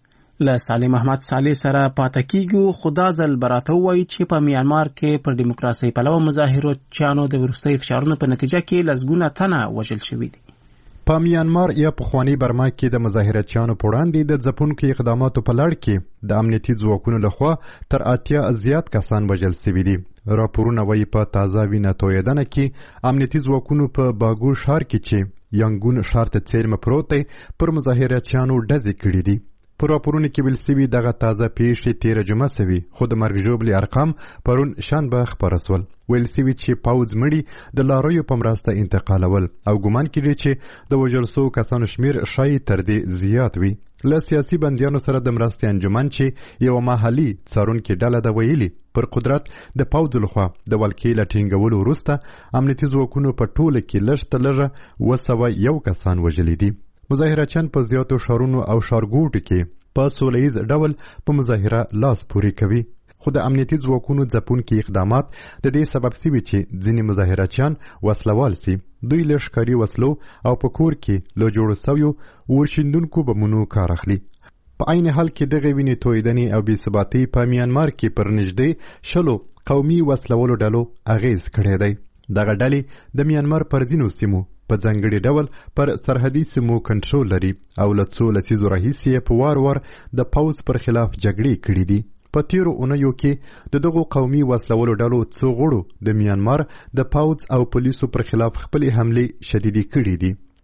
له سالم احمد صالح سره پاته کیږو. خدا ځل براته وایي چې په میانمار کې پر دیموکراسي پلوه مظاهرو چانو د وروستي فشارونو په نتیجه کې لسګونه تنه وژل شوي دي. په میانمار یا پخواني برما کې د مظاهرچیانو په وړاندې د ځپونکو اقداماتو په لړ کې د امنیتي ځواکونو لخوا تر اتیا زیات کسان وژل شوي دي. راپورونه وایي په تازه وینه تویدنه کې امنیتي ځواکونو په باګو ښار کې چې یانګون ښار ته څیرمه پروت دی پر مظاهرچیانو ډزې کړي دي. په راپورونو کې ویل شوي دغه تازه پیښې تیره جمعه شوي، خو د مرګ ژوبلې ارقام پرون شنبه خپاره سول. ویل شوي چې پوځ مړي د لاریو په مرسته انتقالول او ګمان کېږي چې د وژل شوو کسانو شمیر ښایي تر دې زیات وي. له سیاسي بندیانو سره د مرستې انجمن چې یوه محلي څارونکې ډله ده ویلي پر قدرت د پوځ لخوا د ولکې له ټینګولو وروسته امنیتي ځواکونو په ټوله کې لږ تر لږه اووه سوه یو کسان وژلي دي. مظاهرچیان په زیاتو ښارونو او ښارګوټو کې په سوله ییز ډول په مظاهره لاس پورې کوي، خو د امنیتي ځواکونو ځپونکي اقدامات د دې سبب شوي چې ځینې مظاهرچیان وسلوال سي. دوی له ښکاري وسلو او په کور کې له جوړو سویو ورشیندونکو بمونو کار اخلي. په عین حال کې دغه وینې تویدنې او بې ثباتۍ په میانمار کې پر نږدې شلو قومي وسلولو ډلو اغیز کړی دی. دغه ډلې د میانمار پر ځینو سیمو په ځانګړي ډول پر سرحدي سیمو کنټرول لري او له څو لسیزو راهیسې په وار وار د پوځ پر خلاف جګړې کړي دي. په تیرو اونیو کې د دغو قومي وسلولو ډلو څو غړو د میانمار د پوځ او پولیسو پر خلاف خپلې حملې شدیدې کړي دي.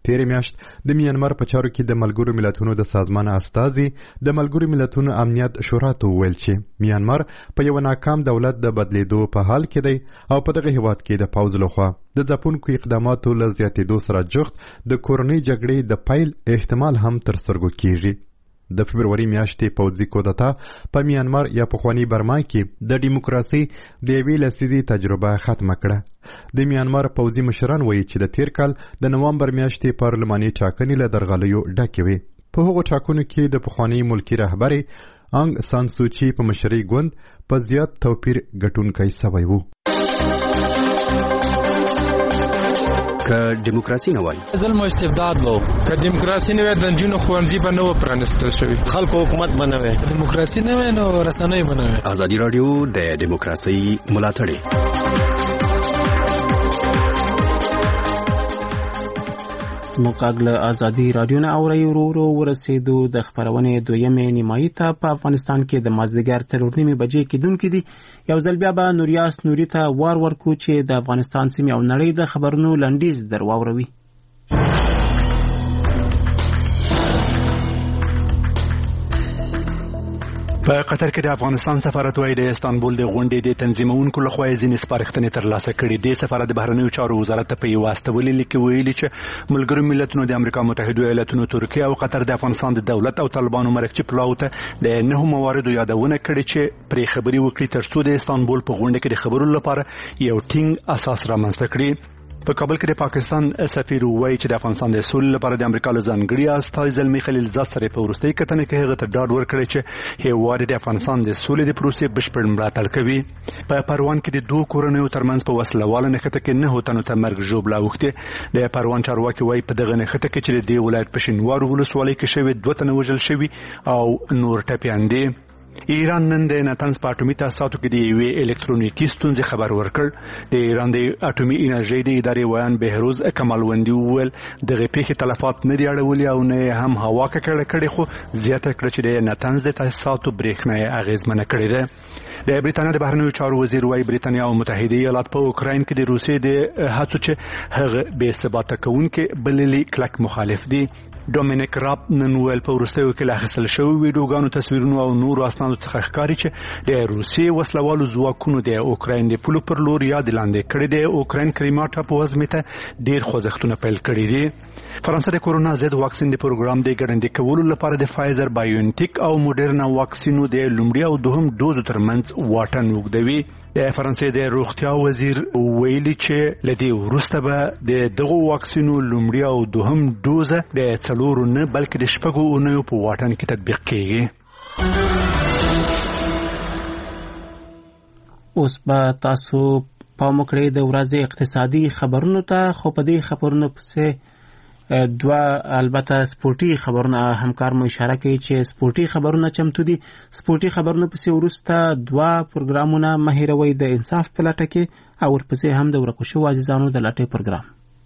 تیرې میاشت د میانمار په چارو کې د ملګرو ملتونو د سازمان استازي د ملګرو ملتونو امنیت شورا ته وویل چې میانمار په یو ناکام دولت د بدلیدو په حال کې دی او په دغه هیواد کې د پوځ لخوا د ځپونکو اقداماتو له زیاتېدو سره جوخت د کورنۍ جګړې د پیل احتمال هم تر سترګو کیږي. د فبروري میاشتې پوځي کودتا په میانمار یا پخواني برما کې د ډیموکراسي د یوې لسیزې تجربه ختمه کړه. د میانمار پوځي مشران وایي چې د تیر کال د نوامبر میاشتې پارلماني ټاکنې له درغلیو ډکې وې. په هغو ټاکنو کې د پخواني ملکي رهبرې انګ سان سوچي په مشرۍ ګوند په زیات توپیر ګټونکی سوی و. که دیموکراسي نه وای ظلم او استبداد وو، که دیموکراسي نه وای د نجونو ښوونځي به نه و پرانیستل شوي، خلکو حکومت به نه وای، دیموکراسي نه وای نو رسنۍ به نه وای. ازادي راډیو د دیموکراسي ملاتړی موږ له ازادي رادیو نه اوري ورو ورو ورسېدو د خبرونې دویمې نیمایي ته. په افغانستان کې د مازدیګر څلور نیمې بجې کېدونکې دي. یو ځل بیا به نوریاس نوري ته وار ورکو چې د افغانستان سیمې او نړۍ د خبرونو لنډیز در واوروي. په قطر کې د افغانستان سفارت وايي د استانبول د غونډې د تنظیمونکو لخوا ځینې سپارښتنې ترلاسه کړي. د سفارت د بهرنیو چارو وزارت ته په یو واستولې لیک ویلي چې ملګرو ملتونو د امریکا متحده ایالاتونو، ترکیه او قطر د افغانستان د دولت او طالبانو مرکچي پلاو ته د نهو مواردو یادونه کړې چې پرې خبرې وکړي ترڅو د استانبول په غونډه کې د خبرو لپاره یو ټینګ اساس رامنځته کړي. په کابل کې د پاکستان سفیر وایي چې د افغانستان د سولې لپاره د امریکا له ځانګړي استازي زلمي خلیلزاد سره په وروستۍ کتنه کې هغه ته ډاډ ورکړی چې هیواد د افغانستان د سولې د پروسې بشپړ ملاتړ کوي. په پروان کې د دوه کورنیو ترمنځ په وسلواله نښته کې نه هوتنو ته مرګ ژوبله اوښتې. د پروان چارواکي وایي په دغه نښته کې چې د دې ولایت په شینوارو ولسوالۍ کې شوي دوه تنه وژل شوي او نور ټپیان دي. ایران نن د نتنز په اټومي تاسیساتو کې د یوې الکترونیکي ستونزې خبر ورکړ. د ایران د اټومي انرژۍ د ادارې ویان بهروز کمالوندي وویل دغه پیښې تلفات نه دي اړولي او نه هم هوا ککړه کړې، خو زیاته کړه چې د نتنز د تاسیساتو برېښنا یې اغېزمنه کړې ده. د بریتانیا د بهرنیو چارو وزیر وايي بریتانیا او متحده ایالات په اوکراین کې د روسیې د هڅو چې هغه بې ثباته کوونکې بللي کلک مخالف دي. ډومینیک راب نن ویل په وروستیو کې له اخیستل شویو ویډیوګانو، تصویرونو او نورو اسنادو څخه ښکاري چې د روسیې وسلوالو ځواکونو د اوکراین د پولو پر لور یاد لاندې کړي د اوکراین کریما ټاپووزمې ته ډېر خوځښتونه پیل کړي دي. فرانسه د کورونا ضد واکسین د پروګرام د ګړندي کولو لپاره د فایزر بایونټیک او موډرنا واکسینو د لومړي او دوهم ډوزو ترمنځ واټن اوږدوي. د فرانسې د روغتیا وزیر ویلي چې لدې وروسته به د دغو واکسینو لومړي او دوهم ډوزه د څلورو نه بلکې د شپږو اونیو په واټن کې تطبیق کیږي. اوس به تاسو پام وکړئ د ورځې اقتصادي خبرونو ته، خو په دې خبرونو پسې دوه البته سپورتي خبرونه همکار مو اشاره کوي چې سپورتي خبرونه چمتو دي. سپورتي خبرونه پسې وروسته دوه پروګرامونه مه هېروئ، د انصاف په لټه کې او ورپسې هم د ورکو شوو عزیزانو د لټۍ پروګرام.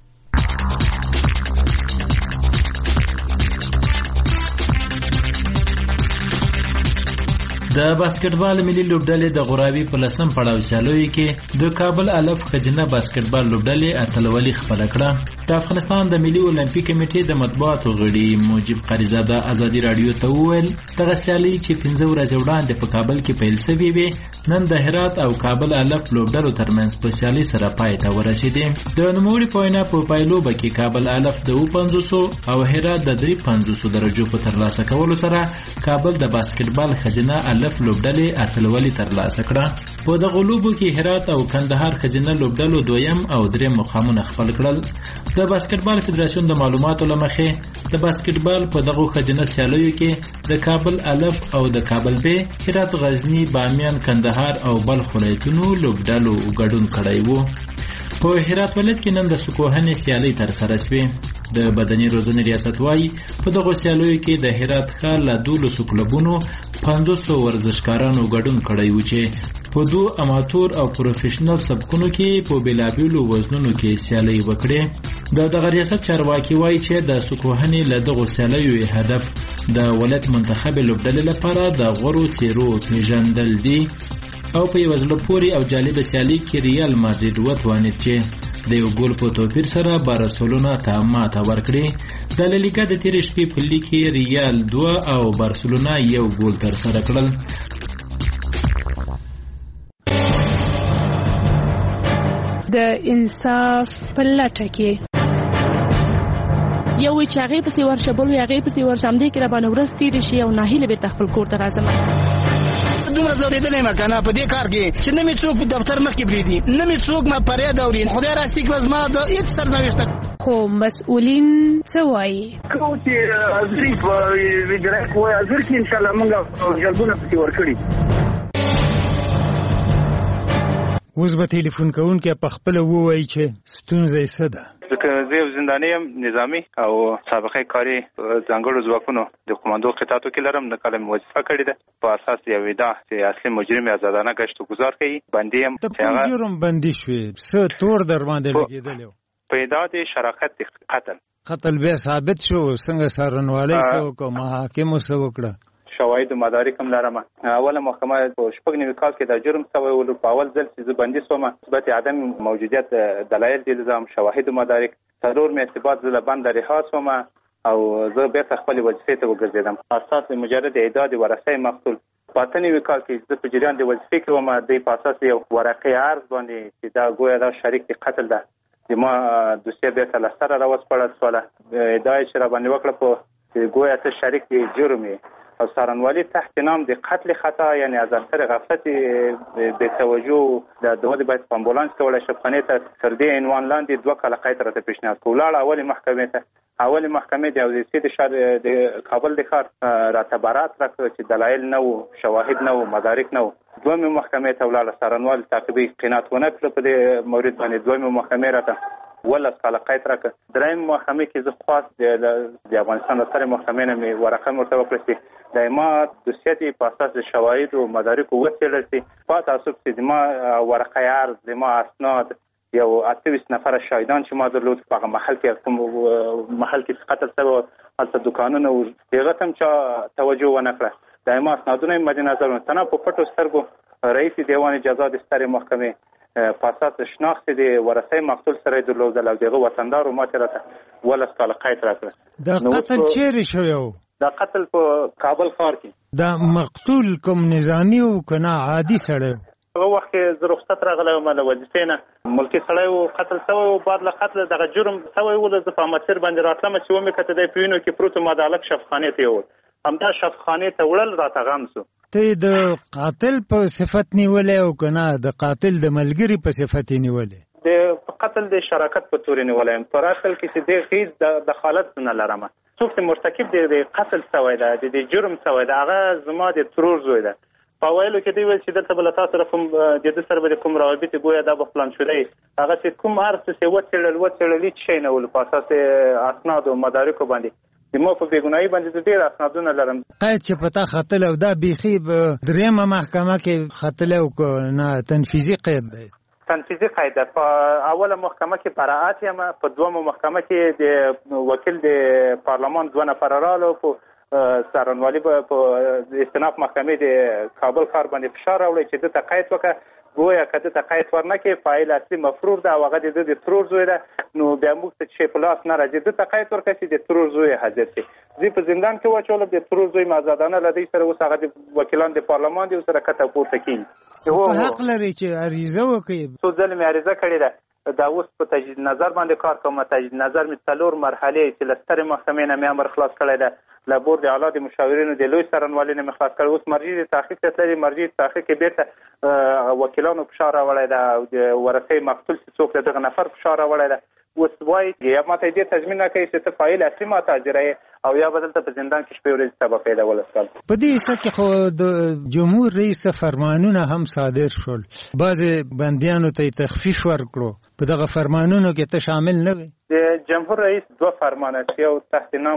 د باسکټبال ملي لوبډلې د غوراوي په لسم پړاو سیالیو کې د کابل الف خجنه باسکټبال لوبډلې اتلولي خپله کړه. د افغانستان د ملي اولمپیک کمیټې د مطبوعاتو غړي موجب قریزاده ازادي رادیو ته وویل دغه سیالي چې پنځه ورځې وړاندې په کابل کې پیل شوې وې نن د هرات او کابل الف لوبډلو ترمنځ په سیالي سره پای ته ورسېدې. د نوموړي په وینا په پایلوبه کې کابل الف د اوه پنځوسو او هرات د درې پنځوسو درجو په ترلاسه کولو سره کابل د باسکټبال خجنه الف لوبډلې اتلولي ترلاسه کړه. په دغه لوبو کې هرات او کندهار خجنه لوبډلو دویم او دریم مقامونه خپل کړل. د باسکټبال فدراسیون د معلوماتو له مخې د باسکټبال په دغه خجنه سیالیو کې د کابل الف او د کابل ب، هرات، غزنی، بامیان، کندهار او بلخ ولایتونو لوبډلو ګډون کړی وو. په هرات ولایت کې نن د سکوهنې سیالۍ ترسره شوې. د بدني روزنې ریاست وايي په دغه سیالیو کې د هرات ښار له دولسو کلبونو پنځوسو ورزشکارانو ګډون کړی و چې په دوه اماتور او پروفیشنل سبکونو کې په بیلابیلو وزنونو کې سیالۍ وکړي. د دغه ریاست چارواکي وايي چې د سکوهنې له دغه سیالیو هدف د ولایت منتخب لوبډلې لپاره د غوړو څیرو پیژندل دي او په یو ځل پوري او جالب سیالي کې ریال مادرید وتوانید چې د یو ګول په توپیر سره بارسلونا ته ماته ورکړې. د لالیګا د تیرې شپې په لیګ کې ریال دوه او بارسلونا یو ګول ترسره کړل. د انصاف په لټه کې یو چې هغه پسې ورشه بل هغه پسې ورشه هم دې کې را باندې ورځ تیرې شي او ناهیله بیرته خپل کور ته راځم. دومره زورېدلی یم که نه په دې کار کې چې نه مې څوک دفتر مخکې پرېږدي نه مې څوک ما فریاد اوري. خدای راستي که زما د هېڅ سرنوشته خو مسؤلین څه وایي؟ کوم چې حاضري په ویجرایک وایي حاضر کړي انشاءالله موږ جلبونه پسې ورکړي. اوس به تلیفون کوونکی په خپله ووایي چې ستونزه یې څه ده. ځکه زه یو زنداني یم نظامي او سابقه کاري ځانګړو ځواکونو د قماندو قطعاتو کې لرم. د کله مې وظیفه کړې ده په اساس د یو ادعا چې اصلي مجرم آزادانه ګشت و ګذار کوي. بندي یم. ته کوم جرم بندي شوې؟ څه تور در باندې لګېدلی و؟ په ادعا د شراکت قتل. قتل بیا ثابت شو؟ څنګه څارنوالۍ څه وکړه؟ محاکمو څه وکړه؟ شواهد و مدارک هم لرم. اوله محکمه په شپږ نوي کال کې دا جرم شوی و. په اول ځل چې زه بندي شوم مثبت عدم موجودیت دلایل د الزام شواهد و مدارک څلور میاشتې بعد زه له بنده رها شوم او زه بیرته خپلې وظیفې ته وګرځېدم. اساس مجرد ادعا د ورثه مقتول په اته نوي کال کې زه په جریان د وظیفې کې وم. دوی په اساس یو ورقې عرض باندې چې دا ګویا دا شریک د قتل ده د ما دوسیه بیرته له سره راوسپړل شوله. ادعا یې چې را باندې وکړه په ګویا ته شریک د جرم او څارنوالي تحت نام د قتل خطا یعنی از اثر غفلت به توجه د دوه باید په امبولانس کې وړل شپخانه ته تر دې عنوان لاندې دوه کاله قید راته پیشنهاد کولاړ. اولی محکمې ته اولی محکمې د اوزیسي د شهر د کابل د ښار راته برات راکړه چې دلایل نه وو شواهد نه وو مدارک نه وو. دویمې محکمې ته ولاړه څارنوال تعقیبي قناعت ونه کړه په دې مورد باندې. دویمې محکمې راته ولس کاله قید راکړه. درېیم محکمې کې زه خاص د افغانستان د سترې محکمې نه مې ورقه ورته وکړه چې د ما دوسیه دې په اساس د شواهد او مدارکو وڅېړل شي. په تعصب چې د ما ورقه عرض د ما اسناد یو اته ویشت نفره شاهدان چې ما درلود په هغه محل کې کوم محل کې قتل شوی هلته دوکانونه و هغه ته هم چا توجه ونه کړه. د ما اسنادونه مد نظر ونیسه په پټو سترګو رئیس دیوان جزا د سترې محکمې په اساس شناخت د ورثه مقتول سره درلودل او دغه وطندار ماته راته ولس کاله قید راکړه. دا قتل چیرې شوی و؟ دا قتل په کابل ښار کې. دا مقتول کوم نظامي و که نه عادي سړی و؟ هغه وخت کې زه رخصت راغلی وم له وظیفې نه. ملکي سړی و قتل شوی و. بعد له قتله دغه جرم شوی و. زه په مسیر باندې راتلم چې ومې کته دی په وینو کې پروت و. ما د هلک شفخانې ته یوړ. همدا شفخانې ته وړل راته غم شو. ته د قاتل په صفت نیولې او که نه د قاتل د ملګري په صفت یې نیولې؟ د قتل د شراکت په تورې نیولی یم. په اصل کې چې دې هېڅ د دخالت نه لرم. څوک چې مرتکب د قتل شوی ده د جرم شوی ده هغه زما د ترور زوی ده. په اوایلو کې دوی ویل چې دلته به له تا سره کوم د ده سره به د کوم روابط ګویا دا به پلان شوی هغه چې کوم هر څه چې وڅېړل وڅېړل هېڅ شی نه ول په اساس اسنادو مدارکو باندې. د ما په بېګنایي باندې د ډېر اسنادونه لرم. قید چې په تا ختلی او دا بیخي درېیمه محکمه کې ختلی او که نه تنفیذي قید دی؟ تنفیذي قید ده. په اوله محکمه کې براعت یم. په دومه محکمه کې د وکیل د پارلمان دوه نفره راغلو. په څارنوالي په استناف محکمې د کابل ښار باندې فشار راوړی چې دته قید وکړه. ګویا که دته قید ورنکړي فاعل اصلي مفرور ده او هغه د ده د ترور زوی ده نو بیا موږ ته شی په لاس نه راځي. دته قید ورکړه چې د ترور زوی حاضر شي. زه په زندان کې واچولم. د ترور زوی مې آزادانه له دوی سره اوس هغه د وکیلان د پارلمان دي ورسره کته پورته کېږي. په حق لري چې عریضه وکړي. څو ځلې مې عریضه کړې ده. دا اوس په تجدید نظر باندې کار کوم. تجدید نظر مې څلور مرحلې چې له سترې محکمې نه مې امر خلاص کړی ده. له بورد اعلی د مشاورینو د لوی څارنوالۍ نه مې خلاص کړی. اوس مرجع د تحقیق ته تللي. مرجع د تحقیق کې بیرته وکیلانو فشار راوړی ده او د ورثه مقتول چې څوک د دغه نفر فشار راوړی ده. اوس وایي یا ماته دې تضمین نه کوي چې ته فاعل اصلي ما ته اجرایې او یا به دلته په زندان کې شپې ورځې سبا پیدا ولسکال. په دې حصه کې خو د جمهور رئیس فرمانونه هم صادر شول. بعضې بندیانو ته یې تخفیف ورکړو. په دغه فرمانونو کې ته شامل نه وې؟ د جمهور رئیس دوه فرمانه چې یو تحت نام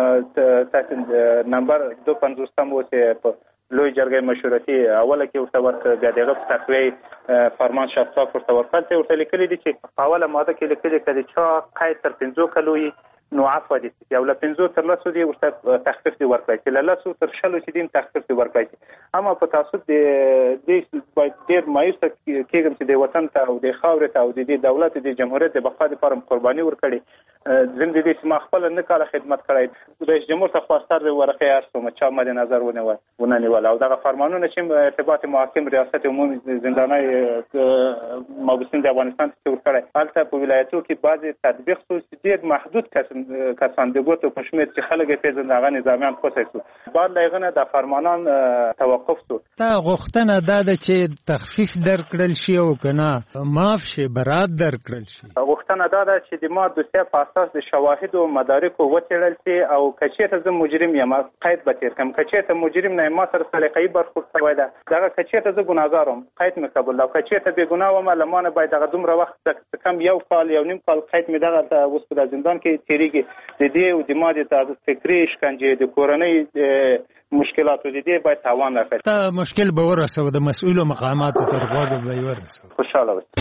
تحت نمبر دو پنځوستم و چې په لوی جرګې مشورتي اوله کې ورته ورکړه. بیا د هغه په تقویې فرمان شفاف ورته ورکړل. ورته لیکلي دي چې په اوله ماده کې لیکلي که د چا قید تر پنځو کلو وي نو عفو دي او له پنځو تر لسو دی ورته تخفیف دی ورکړي چې له لسو تر شلو چې دین تخفیف دی ورکړي اما په تاسو د دې باید ډیر مایوس کېږم چې د وطن ته او د خاورې ته او د دولت د جمهوریت د بقا لپاره قرباني ورکړي زم دې چې ما خپل نه کاله خدمت کړی رئیس جمهور ته خواستار ورقه ارسوم چا مد نظر ونه ونه نیول او دغه فرمانونه چې ارتباط محاکم ریاست عمومي زندانای مابوسین د افغانستان ته ورکړي البته په ولایتو کې بعضی تطبیق سو ډیر محدود کسان د ګوتو په شمیر چې خلک یې پیژني هغه نظامیان خوښ شو بعد لایغنه د فرمانان توقف شو تا غوښتنه دا ده چې تخفیف درکړل شي او کنه معاف شي برات درکړل شي غوښتنه دا ده چې د ما دوسیه په اساس د شواهد او مدارک وڅېړل شي او کچېته زه مجرم یم قید به تیر کم کچېته مجرم نه ما سره سلیقې برخورد شوی ده دغه کچېته زه ګناهګارم قید مې قبول او کچېته بې ګناه وم لمانه باید دغه دومره وخت کم یو کال یو نیم کال قید مې دغه اوس په زندان کې تیریږي د دې او د ماده د فکری شکنجه د کورنۍ مشکلاتو د دې باید تاوان راکړي تا مشکل به ورسو د مسؤلو مقاماتو تر غوږ به ورسو خوشاله اوسئ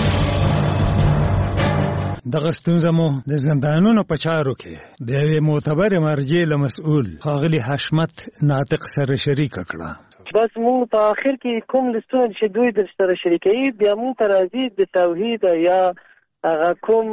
دغه ستونزه مو د زندانونو په چارو کې د یوې معتبر مرجع له مسؤل ښاغلي حشمت ناطق سره شریک کړه بس مونږ په آخر کې کوم لستونه چې دوی در سره شریکوي بیا مونږ ته راځي د توحید یا هغه کوم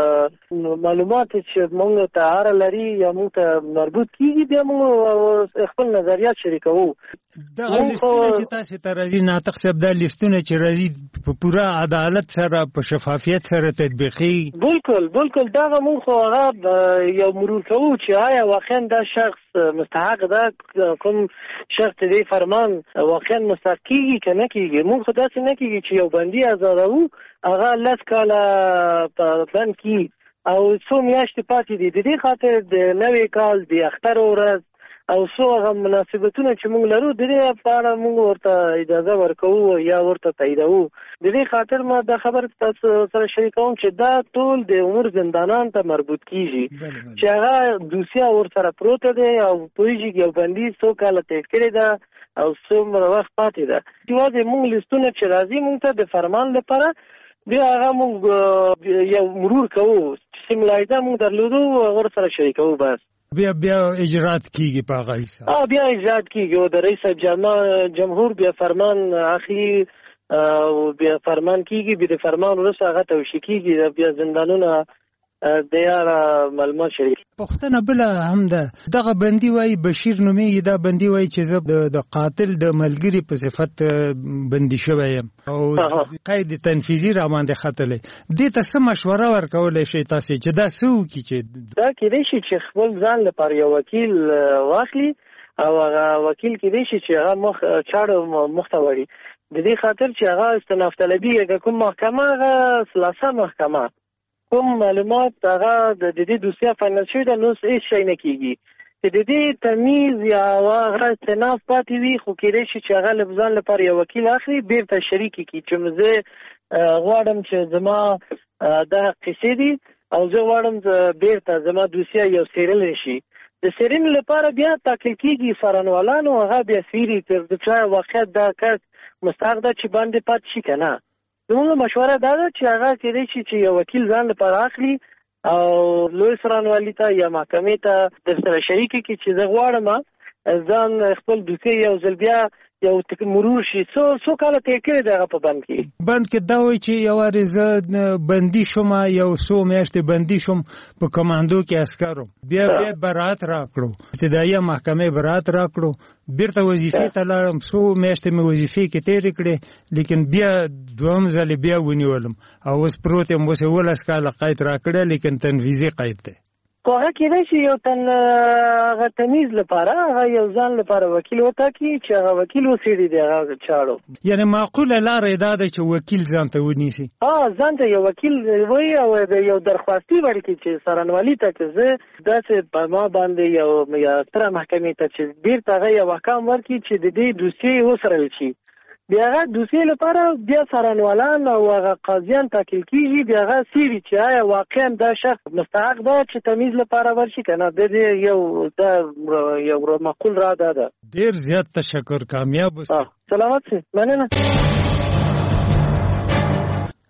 معلومات چې موږ ته اړه لري یا موږ ته مربوط کیږي بیا موږ خپل نظریات شریکوو دغه لستونه چې تاسو ته راځي ناطق صاحب دا لستونه چې راځي په پوره عدالت سره په شفافیت سره تطبیقي بالکل بالکل دغه موږ خو هغه یو مرور کوو چې آیا واقعا دا شخص مستحق ده کوم شخص دې فرمان واقعا مستحق کیږي که نه کیږي موږ خو داسې نه کیږي چې یو بندي آزادوو هغه لس کاله په بند کې او څو میاشتې پاتې دي د دې خاطر د نوې کال د اختر ورځ او څو هغه مناسبتونه چې موږ لرو د دې په اړه موږ ورته اجازه ورکوو یا ورته تاییدوو د دې خاطر ما دا خبر تاسو سره شریکوم چې دا ټول د عمر زندانان ته مربوط کیږي چې هغه دوسیه ورسره پروته دی او پوهېږي یو بندي څو کاله تېر کړې ده او څومره وخت پاتې ده یوازې موږ لستونه چې راځي موږ ته د فرمان لپاره بیا هغه موږ یو مرور کوو چې ملاحظه موږ درلودو هغه سره شریکوو بس بیا بیا اجرات کیږي په هغه حساب اه بیا اجرات کیږي او د رئیس جمهور بیا فرمان اخلي او بیا فرمان کیږي بیا د فرمان وروسته هغه توشیح کیږي بیا زندانونه د یاره معلومات شریک پښتنه بل هم ده دغه بندي وای بشیر نومي دا بندي وای چې زه د قاتل د ملګری په صفت بندي شوی یم او قید تنفیذي را باندې خطلې دې ته څه مشوره ورکول شي تاسو چې دا څه وکړي چې دا کېدای شي چې خپل ځان لپاره یو وکیل واخلي او هغه وکیل کېدای شي چې هغه مخ چاړه مختوري د دې خاطر چې هغه استناف طلبي کوم محکمه هغه سلاسه محکمه کوم معلومات هغه د دې دوسیه فاینل شوی د نو هیڅ شي نه کیږي چې د دې تمیز یا هغه استناف پاتې وي خو کېدای شي چې هغه لبزان لپاره یو وکیل اخلي بیرته شریک کی چې مزه غواړم چې زما د قصې دي او زه غواړم بیرته زما دوسیه یو سیرل شي د سیرین لپاره بیا تحقیق کیږي فرانوالانو هغه بیا سیری تر د چا واقعیت دا کس مستحق ده چې باندې پات شي کنه زموږ مشوره دا ده چې هغه کېدای شي چې یو وکیل ځان لپاره اخلي او لوی سرانوالي ته یا محکمې ته در سره شریک کړي چې زه غواړم ځان خپل دوسیه یو ځل بیا یو مرور شي څو څو کاله تېر کړی دی هغه په بند کې بند کې دا وایي چې یو وارې زه بندي شوم یو څو میاشتې بندي شوم په کماندو کې عسکرو بیا بیا برات راکړو ابتدایي محکمې برات راکړو بیرته وظیفې ته لاړم څو میاشتې مې وظیفې کې تېرې کړې لیکن بیا دوهم ځل بیا ونیولم او اوس پروت یم اوس یولس کاله قید راکړی لیکن تنفیذي قید دی خو هغه کېدای شي یو تن هغه تمیز لپاره هغه یو ځان لپاره وکیل وټاکي چې هغه وکیل وڅېړي د هغه چاړو یعنې معقوله لاره دا ده چې وکیل ځان ته ونیسي ها ځان ته یو وکیل وایي او د یو درخواستي ورکړي چې څارنوالي ته چې زه داسې په ما باندې یو یا ستره محکمې ته چې بیرته هغه یو احکام ورکړي چې د دې دوسیې وڅرل شي بیا هغه دوسیې لپاره بیا څارنوالان او هغه قاضیان ټاکل کېږي بیا هغه څېړي چې آیا واقعا دا شخص مستحق ده چې تمیز لپاره ورشي که نه د دې یو دا یو معقول را ده ده ډېر زیات تشکر کامیاب اوسئ سلامت سئ مننه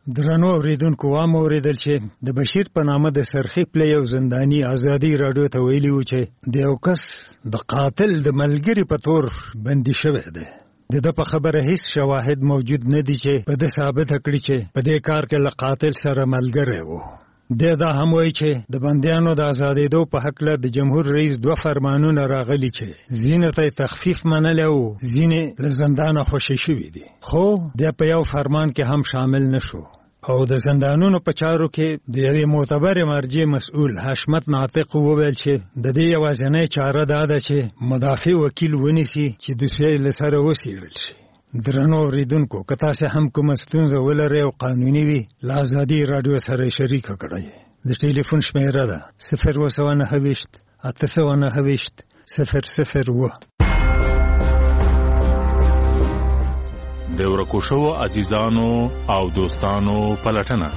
درنو اوریدونکو وام اوریدل چې د بشیر په نامه د سرخی پلی یو زندانی ازادي رادیو ته ویلي و چې د یو کس د قاتل د ملګری په تور بندي شوی دی. د ده په خبره هیڅ شواهد موجود نه دي چې په ده ثابته کړي چې په دې کار کې له قاتل سره ملګری و. د دا هم وایي چې د بندیانو د ازادېدو په هکله د جمهور رئیس دوه فرمانونه راغلي چې ځینې ته تخفیف منلی او ځینې له زندانه خوشي شوي دي، خو د په یو فرمان کې هم شامل نشو. او د زندانونو په چارو کې د یوې معتبرې مرجع مسؤل حشمت ناطق وویل چې د دې یوازینۍ چاره دا ده چې مدافع وکیل ونیسي چې دوسیه له سره وڅېړل شي. درنو اوریدونکو که تاسې هم کومه ستونزه ولرئ او قانوني وي له ازادي راډیو سره شریکه کړئ. د ټلیفون شمیره ده صفر اووه سوه نهه ویشت اته سوه نهه ویشت صفر صفر اووه. د ورکو شوو عزیزانو او دوستانو پلټنه.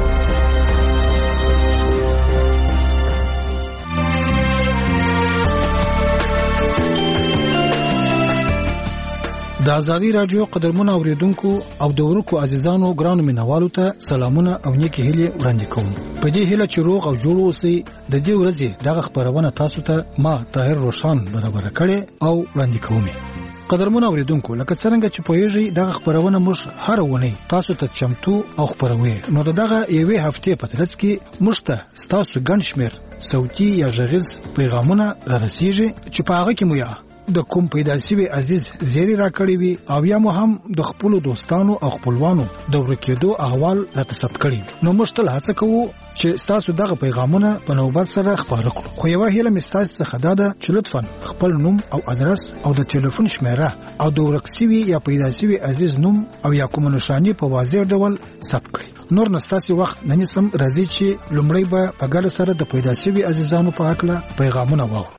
د ازادي راډیو قدرمن اوریدونکو او د ورکو عزیزانو ګرانو مینوالو ته سلامونه او نیکی هیلې وړاندې کوم. په دې هیله چې روغ او جوړ اوسئ. د دې ورځې دغه خبرونه تاسو ته ما طاهر روشان برابر کړي او وړاندې کوم. قدرمن اوریدونکو لکه څنګه چې پوهیږئ دغه خبرونه موږ هر ونی تاسو ته چمتو او خبروي. نو دغه یوې هفتې په ترڅ کې موږ ته ستاسو ګڼ شمېر صوتي یا غږیز پیغامونه رارسیږي چې په هغه کې مو یا د کوم پیدا شوی عزیز زیری را کړی وي او یا مو هم د خپل دوستانو او خپلوانو د ورکېدو احوال راته ثبت کړي. نو موږ تل هڅه کوو چې تاسو دغه پیغامونه په نوبت سره خبرو کړو. خو یو هیله مې تاسو څخه دا ده چې لطفاً خپل نوم او ادرس او د ټلیفون شمیره او د ورکسوي یا پیدا شوی عزیز نوم او یا کوم نشانی په واضح ډول ثبت کړئ. نور نستاسي وخت نه نسم راځي چې لومړی به په ګډه سره د پیدا شوی عزیزانو په حق پیغامونه واورو.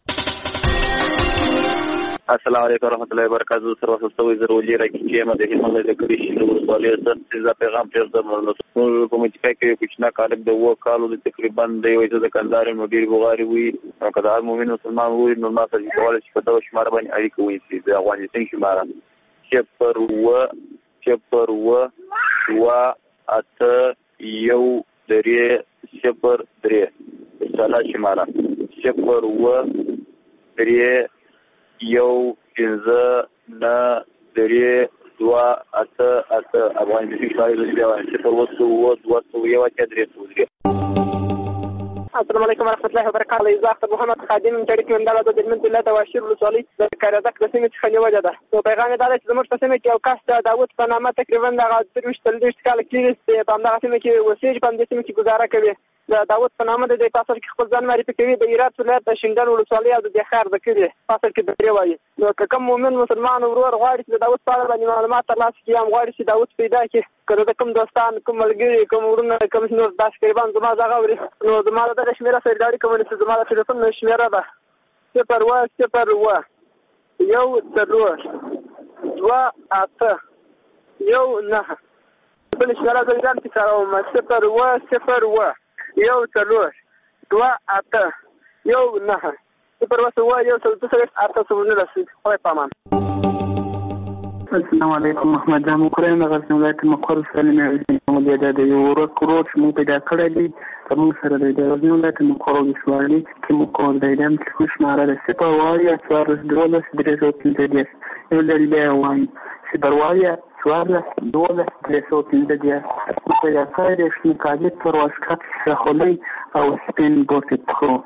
السلام علیکم ورحمۃ اللہ وبرکاتہ. سر وسوي ضروري راکې ما د هیڅ د کړي شي نو ولې ست ز پیغام پر د نو په مچکه کې کچنا کالک د و کالو د تقریبا د یو د کندهار مدیر بغاری وي او کدا مومن مسلمان وي نو ما څه کول شي په تو شمار باندې اړیکه وي چې د افغانستان شمار چې پر و چې پر و وا اته یو درې صفر درې سالا شمار چې پر و درې یو پنځه نه درې دوه اته اته افغانستان شاید د دې په وڅو و دوه سو یو کې درې سو درې. السلام علیکم ورحمۃ اللہ وبرکاتہ. زاخر محمد خادم چړک منداله د دلمن الله تواشر لسوالي د کارزک د سیمې څخه نیولې ده. نو پیغام دا چې زموږ په سیمې کې یو کس داوود په نامه تقریبا د تروش تلدیش کال کې په همدغه سیمې کې وسیج په دې سیمې کې گزاره کوي. د داوود په نامه د پاسر کې خپل ځان معرفي کوي د هرات ولایت د شینډل ولسوالۍ او د خیر د کلی پاسر کې درې وایي. نو کوم مؤمن مسلمان ورور غواړي چې د داوود په اړه باندې معلومات ترلاسه کړي هم غواړي چې داوود پیدا کړي کله د کوم دوستان کوم ملګري کوم ورونه کوم نور داس تقریبا زما ځای غوړي نو زما د شمیره سره ډاډي کوم چې زما د ټلیفون شمیره ده صفر و صفر و یو څلور دوه اته یو نه بل شمیره د ځان کې کاروم صفر و صفر و یو څلور دوه اته یو نه صفر و سوا یو څلور اته سمونه رسید. خدای پامان. السلام علیکم محمد جان مکرم د غزنی ولایت مقر سالم محمد یاد د یو ورکرو چې مو پیدا کړی دی تر موږ سره د غزنی ولایت مقر ولسوالۍ کې مو کول دی د څه شماره د صفر وایا څوارلس دولس درې سوه پنځه دېرش یو ځل بیا وایم صفر وایا څوارلس دولس درې سوه پنځه دېرش پیدا کړی دی شنه کالي پر واسکټ شخولۍ او سپین بوټي پخو.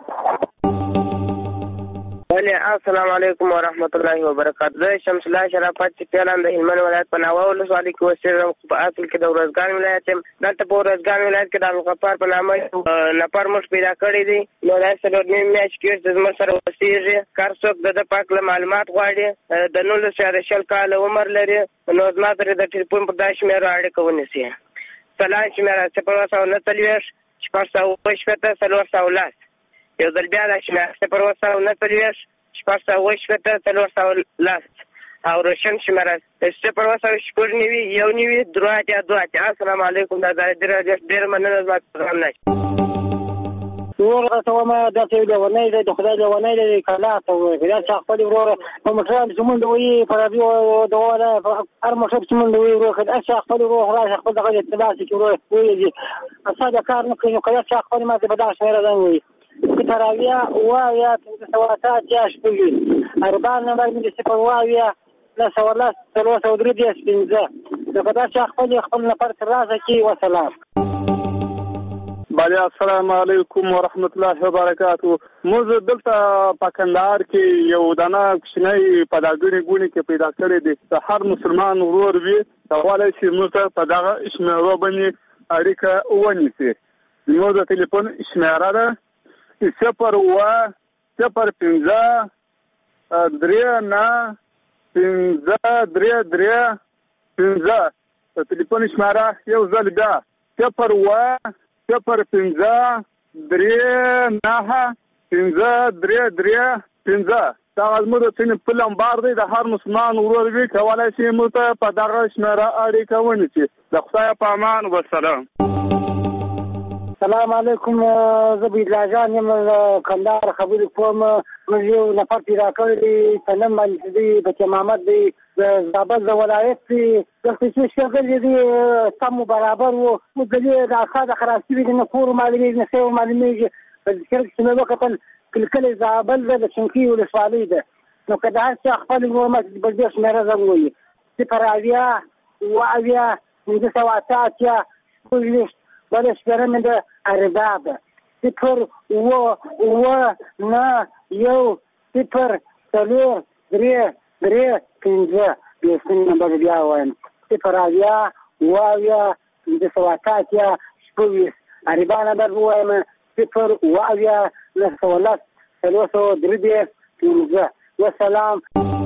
السلام علیکم ورحمۃ اللہ وبرکاتہ. زه شمس الله شرافت چې پیلان د هلمند ولایت په ناوه ولسوالۍ کې اوسېږم. په اصل کې د ورځګان ولایت یم. دلته په ورځګان ولایت کې د عبدالغفار په نامه نفر موږ پیدا کړی دی. نو دا څلور نیم میاشت کې چې زموږ سره اوسېږي. کار څوک د ده په هکله معلومات غواړي د نولس یا د شل کاله عمر لري نو زما سره د ټلیفون په دا شمېرو اړیکه ونیسي. څلان شمېره صفر اووه سوه نهه څلوېښت شپږ سوه اووه شپېته څلور سوه لس یو ځل بیا دا شمېره صفر اووه سوه نهه څلوېښت شپږ سوه اووه شپېته څلور سوه لس او روشن شمېره صفر اووه سوه شپږ نوي یو نوي دوه اتیا دوه اتیا. السلام علیکم. دا ډېره ډېره مننه زما پروګرام نه ورور ته ما دا ته لیونی دی د خدای لیونی دی کله ته وایي دا چې خپل ورور په موټر چې مونږ وایي په راډیو د ولا هر موټر چې مونږ وایي ورور خدای چې خپل ورور راځي خپل دغه اطلاع چې ورور وایي اصلا کار نه کوي کله چې خپل ما ته بدل شوی راځي تراویا وایا د سواتات یا شپږ اربان نمبر مې صفر وایا لا سوالا څلور سو درې دي سپینځه دا خدای چې خپل خپل نفر تر راځي کی وسلام. بله السلام علیکم ورحمت الله وبرکاتو. موږ دلته په کندهار کې یو دانه کوچنی پداګونی ګونی کې پیدا کړی دی هر مسلمان ورور وي سوال شي موږ په دغه شمیرو باندې اړیکه ونیسي. موږ د ټلیفون شمیره ده صفر اوه صفر پنځه درې نه پنځه درې درې پنځه د ټلیفون شمیره یو ځل بیا صفر اوه صفر پنځه درې نهه پنځه درې درې پنځه دا زموږ د سیمې په لمبار دی د هر مسلمان ورور وي کولی شي موږ ته په دغه شمیره اړیکه ونیسي. د خدای په امان وسلام. السلام علیکم. زه بېدلا جان یم کندهار خبرې کوم. موږ یو نفر پیدا کړی دی په نوم باندې دی بچه محمد دی د زابل د ولایت دی دلته چې شګل دی سم برابر و موږ د دې د اخا د خراب شوي دي نه کور معلومېږي نه څه معلومېږي په ذکر کې مې وکتل کلکلې زابل ده د شنکۍ ولسوالۍ ده نو که د هر چا خپل ورور ما چې بل دې شمېره زنګ وایي صفر اویا اوه اویا پنځه سوه اته اتیا شپږ ویشت بله شمېره مې ده ارباب صفر اوه اوه نه یو صفر څلور درې درې پنځه بېسني نمبر بیا وایم صفر اویا اوه اویا پنځه سوه اته اتیا شپږ ویشت اربا نمبر ووایم صفر اوه اویا نهه سوه لس څلور سوه درې دېرش پنځه وسلام.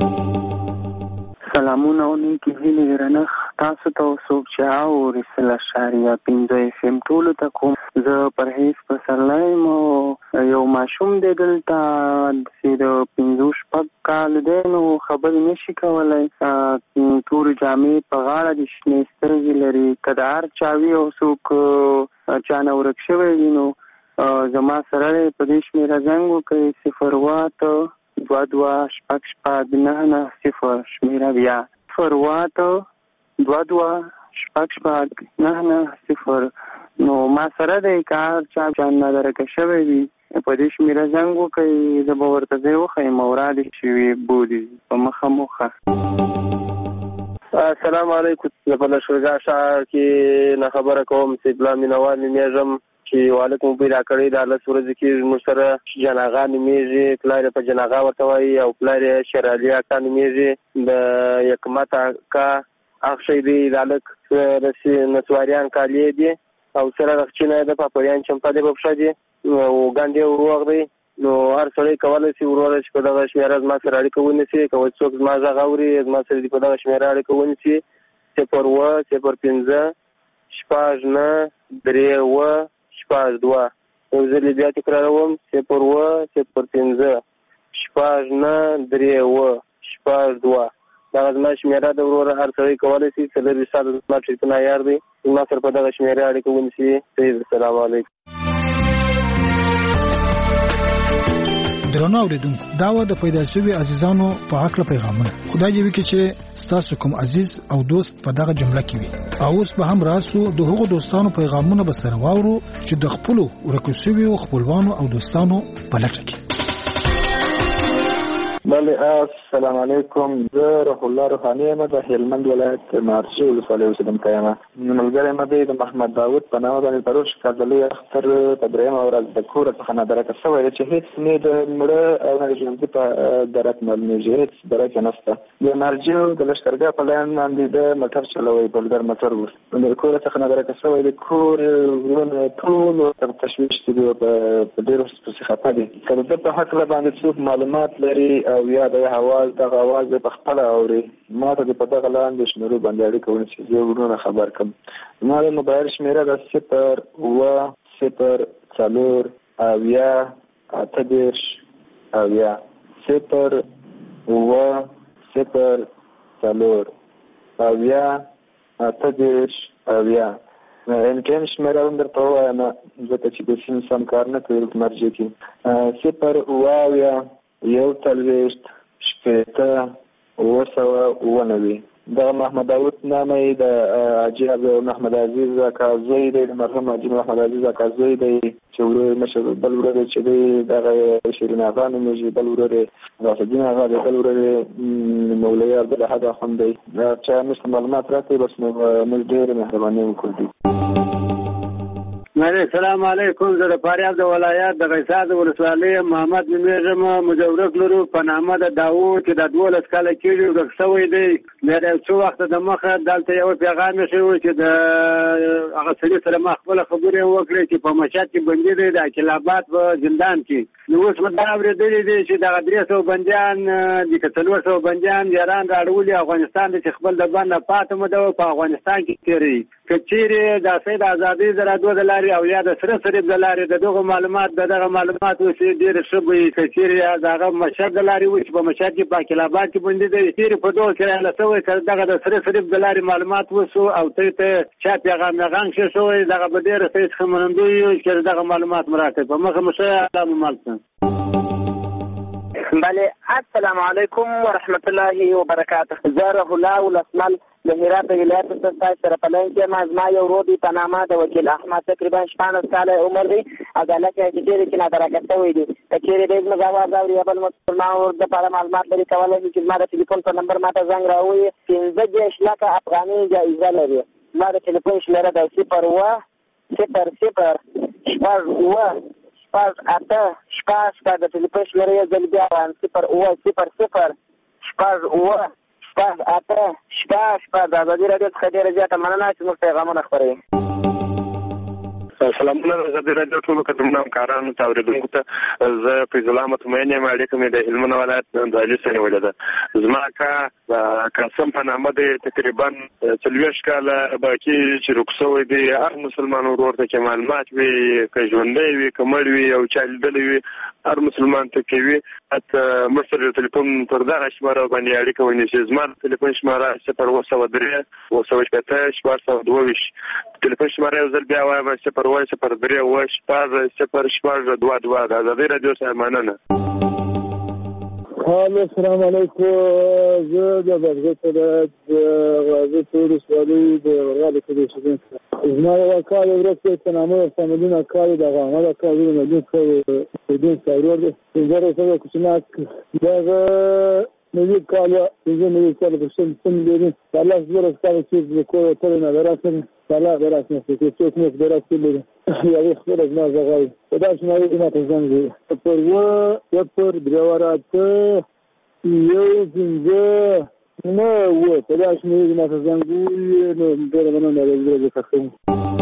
سلامونه او نیکې هیلې درنښت تاسو ته څوک چې اوري سل اشاریه پنځه اف ام ټولو ته کوم. زه پرهیز پسرلی یم او یو ماشوم دی دلته چې د پنځو شپږ کال دی نو خبرې نشي کولی تورې جامې په غاړه دي شنې سترګې لري که د هر چا وي او څوک چا نه ورک شوی وي نو زما سره دی په دې شمېره زنګ وکړئ صفر اوه اته دوه دوه شپږ شپږ نهه نهه صفر شمېره بیا صفر اوه اته دوه دوه شپږ شپږ نهه نهه صفر نو ما سره دی که هر چا چا نه درکه شوی وي په دې شمېره زنګ وکړئ زه به ورته ځای وښیم او رالې چې وي بولي په مخه موخه. السلام علیکم. زه په لښکرګاه ښار کې نه خبره کوم چې بلا مینوال نومېږم چې والد مو پیدا کړی دا لس ورځې کې زموږ سره جناغا نومېږي پلار یې په جناغا ورته وایي او پلار یې شرعلي اکا نومېږي د یکمت اکا هغه شی دی دا هلک نسواریان کالي دي او سره رخچینه د پاپریان چمپا دی په پښه دي او ګاندې وروغ دی نو هر سړی کولی شي وروره چې په دغه شمېره زما سره اړیکه ونیسي که څوک زما غږ اوري زما سره دې په دغه شمېره اړیکه ونیسي صفر اوه صفر پنځه شپږ نه درې اوه شپږ دوه یو ځل یې بیا تکراروم صفر اوه صفر پنځه شپږ نه درې اوه شپږ دوه دغه زما شمېره د وروره هر سړی کولی شي څلور ویشت ساعته زما ټلیفون عیار دی زما سره په دغه شمېره اړیکه ونیسي. صحیح. السلام علیکم. درنو اوریدونکو دا و د پیدا شوي عزیزانو په حق له پیغامونه خدای دې وکړي چې ستاسو کوم عزیز او دوست په دغه جمله کې وي او اوس به هم راسو د هغو دوستانو پیغامونه به سره واورو چې د خپلو ورکو شویو خپلوانو او دوستانو په لټه کې. بله السلام علیکم. زه روح الله روحاني یم د هلمند ولایت مارچي ولسوالۍ اوسېدونکی یم. ملګری مې دی د محمد داود په نامه باندې پروش کال د لوی اختر په درېیمه ورځ د کوره څخه نه درکه شوی دی چې هېڅ نه د مړه او نه د ژوندي په درک معلومېږي هېڅ درک یې نشته. د مارجیو د لښکرګاه په لاین باندې د موټر چلوی بلګر موټر و د کوره څخه نه درکه شوی دی کور ورونه ټول ورته تشویش دي په ډېرو پسې خفه دي. که د ده په هکله باندې څوک معلومات لري او یا د اواز دغه اواز به په خپله اوري ما ته د په دغه لاندې شمېرو باندې اړیکه ونیسي زه ورونه خبر کړم. زما د موبایل شمېره ده صفر اوه صفر څلور اویا اته دېرش اویا صفر اوه صفر څلور اویا اته دېرش اویا انټرن شمیره هم درته ووایم ځکه چې د سیم سم کار نه کوي په مرجع کې صفر اوه اویا یو څلوېښت شپېته اوه سوه اوه نوي. دغه محمد داود نامه یې د حاجي محمد عزیز اکا زوی دی، د مرحوم حاجي محمد عزیز اکا زوی دی چې ورور مشر بل ورور چې دی دغه شیرین اغا نومېږي، بل ورور یې غوث الدین اغا دی، بل ورور یې مولوي عبدالاحد اخوند دی. دا چا موږ ته معلومات راکړي بس موږ ډېرې مهرباني وکړو. السلام علیکم. زه د فاریاب د ولایت د غیصاد ولسوالۍ محمد نومېږم. مجورک لرو په نامه د داود چې د دولس کاله کېږي ورک شوی دی. د څو وخته د مخه دلته یو پیغام شوی چې د هغه سړي سره ما خپله خبرې وکړې چې په مشهد کې بندي دی د عقیلاباد په زندان کې. نو اوس مو دا اورېدلي دي چې دغه درې سوه بندیان دي که څلور سوه بندیان یاران راړولي افغانستان دی چې خپل د بند نه پاته مو ده په افغانستان کې تېروي. که چیرې د سید ازادۍ د رادو د لارې او یا د سره صریب د لارې د دغه معلومات د دغه معلومات اوسې ډېرې ښه به وي. که چیرې د هغه مشهد د لارې وي چې په مشهد کې په عقیلاباد کې بندي دی، چیرې په دغه کې رایله شوی که دغه د سره صریب د لارې معلومات وسو او ته ته چا پیغام غنګ ښه شوی دغه به ډېره ښه څخه منندوی یو چې دغه معلومات مو راکړئ. په مخه مو ښه الله مو مال شه. بله السلام علیکم ورحمت الله وبرکاته. زه روح الله ولسمل د هرات ولایت څخه سره پلان کې ما زما یو ورور دی په نامه د وکیل احمد تقریبا شپاړس کاله عمر دی او د لکه چې ډېرې چې نادرکه شوی دی. که چیرې ډېر زموږ اواز اوري یا بل مسلمان ور دپاره معلومات لري کولی شي چې زما د ټلیفون په نمبر ما ته زنګ راووایي. پنځه دېرش لکه افغاني جایزه لري. زما د ټلیفون شمېره ده صفر اوه صفر صفر شپږ اوه شپږ اته شپږ شپږ. د ټلیفون شمېره یې ځل بیا وایم صفر اوه صفر صفر شپږ اوه شپږ اته شپږ شپږ. د ازادي راډیو څخه ډېره زیاته مننه چې موږ پیغامونه خپروي. سلامونه ازادي راډیو ټولو کتونکو همکارانو ته اورېدونکو ته. زه فیض الله مطمئن یم. اړیکه مې د هلمند ولایت د علي سره نیولې ده. زما اکا قاسم په نامه دی تقریبا څلوېښت کاله باقي چې رک شوی دی. هر مسلمان ورور ته چې معلومات وي که ژوندی وي که مړ وي او چا لیدلی وي هر مسلمان ته کوي. حتی موږ سره ټلیفون پر دغه شماره باندې اړیکه ونیسي. زما د ټلیفون شماره صفر اوه سوه درې اوه سوه شپېته شپږ سوه دوه ویشت. ټلیفون شماره یو ځل بیا وایم صفر اوه صفر درې اوه شپږ صفر شپږ دوه دوه. د ازادۍ راډیو څخه مننه. هلو السلام علیکم. زه د بغداد ولایت د غازي ولسوالۍ د ورغالي کلي اوسېدونکی یم. زما یو اکا دی ورک دی په نامه حسامالدین اکا دی. دغه احمد اکا زوی د مدین څخه اوسېدونکی ورور دی. پنځه روسه کوچنی دغه نوي کال پنځه نوي کال په شل سن لري. الله زړه ستاسو چې د کور ته نه دراسه سلام دراسه چې څوک مو دراسه لري یو خبره زما زغای په داسې نه دی ماته څنګه پر و پر دروارات یو څنګه نو و په داسې نه دی ماته څنګه نو ډېر مننه لرم تاسو.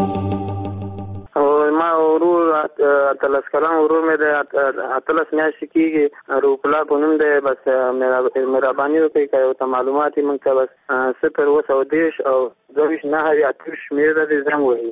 او ما ورور اتلس کلام ورور مې د اتلس میاشتې کېږي. روح الله په نوم دی. بس مهرباني وکړئ که یو ته معلومات یې موږ ته بس صفر اوه سوه دېرش او دوه ویشت نهه اویا اته شمېره دې زنګ وهي.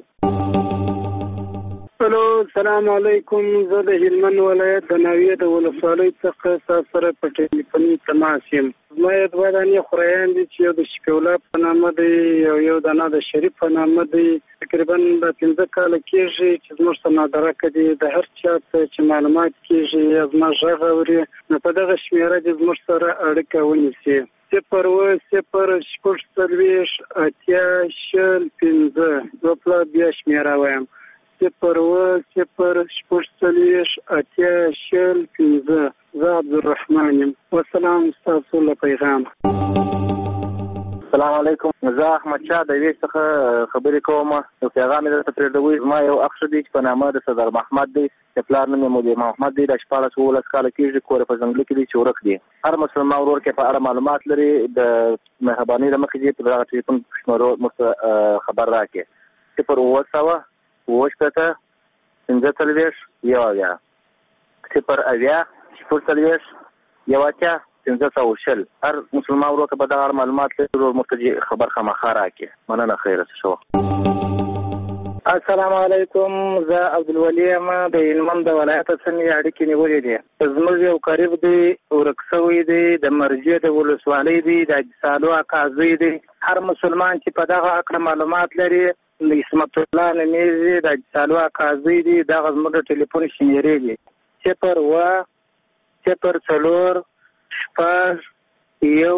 الو السلام علیکم. زه د هلمند ولایت د ناویه د ولسوالۍ څخه ستاسو سره په ټلیفوني تماس یم. زما یې دوه دانې خورایان دي چې یو د شفیع الله په نامه دی او یو دانه د شریف په نامه دی. تقریبا د پنځه کاله کېږي چې زموږ سره نادرکه دي. د هر چا څه چې معلومات کېږي یا زما غږ اوري نو په دغه شمېره دې زموږ سره اړیکه ونیسي. صفر اوه صفر شپږ څلوېښت اتیا شل پنځه. دوه پله بیا شمېره وایم صفر اوه صفر شپږ څلوېښت اتیا شل پنځه. زه عبدالرحمن یم. وسلام ستاسو له پیغام. السلام علیکم. زه احمد شاه د ویش څخه خبرې کوم. یو پیغام یې درته پرېږدوئ. زما یو اخ دی چې په نامه د صدر محمد دی. د پلار نوم یې مولوي محمد دی. د شپاړس اوولس کاله کېږي. کور یې په ځنګلي کې دی چې ورک دی. هر مسلمان ورور کې په اړه معلومات لري د مهربانۍ له مخې دې په دغه ټلیفون شمېرو موږ خبر راکړي. صفر اوه سوه اوه شپېته پنځه څلوېښت یو اویا صفر اویا شپږ څلوېښت یو اتیا پنځه سوه شل. هر مسلمان ورور که په دغه اړه معلومات لري ورور موږ ته خبر خامخا راکړي. مننه. خیره څه ښه. السلام علیکم. زه عبدالولي یم. د هلمند د ولایت څخه مې اړیکې نیولې دي. زموږ یو قریب دی ورک شوی دی. د مرجع د ولسوالۍ دی. د حاجي صالح اکا زوی دی. هر مسلمان چې په دغه اړه معلومات لري اسمت الله نمیږي د سالوا قاضي دی دغه زموږ ټلیفون شمیرې دي صفر اوه صفر څلور شپږ یو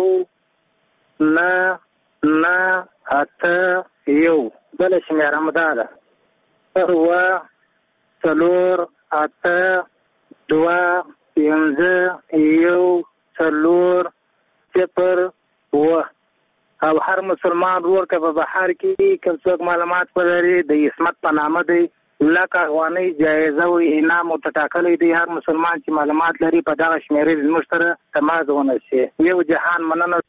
نه نه اته یو بله شمیره مو دا ده صفر اوه څلور اته دوه پنځه یو څلور صفر اوه او هر مسلمان ورور که په بهر کې کوم څوک معلومات ولري د اسمت په نامه دی لکه افغانۍ جایزه او انعام ورته ټاکلی دی. هر مسلمان چې معلومات لري په دغه شمېرې زموږ سره تماس ونیسي. یو جهان مننه.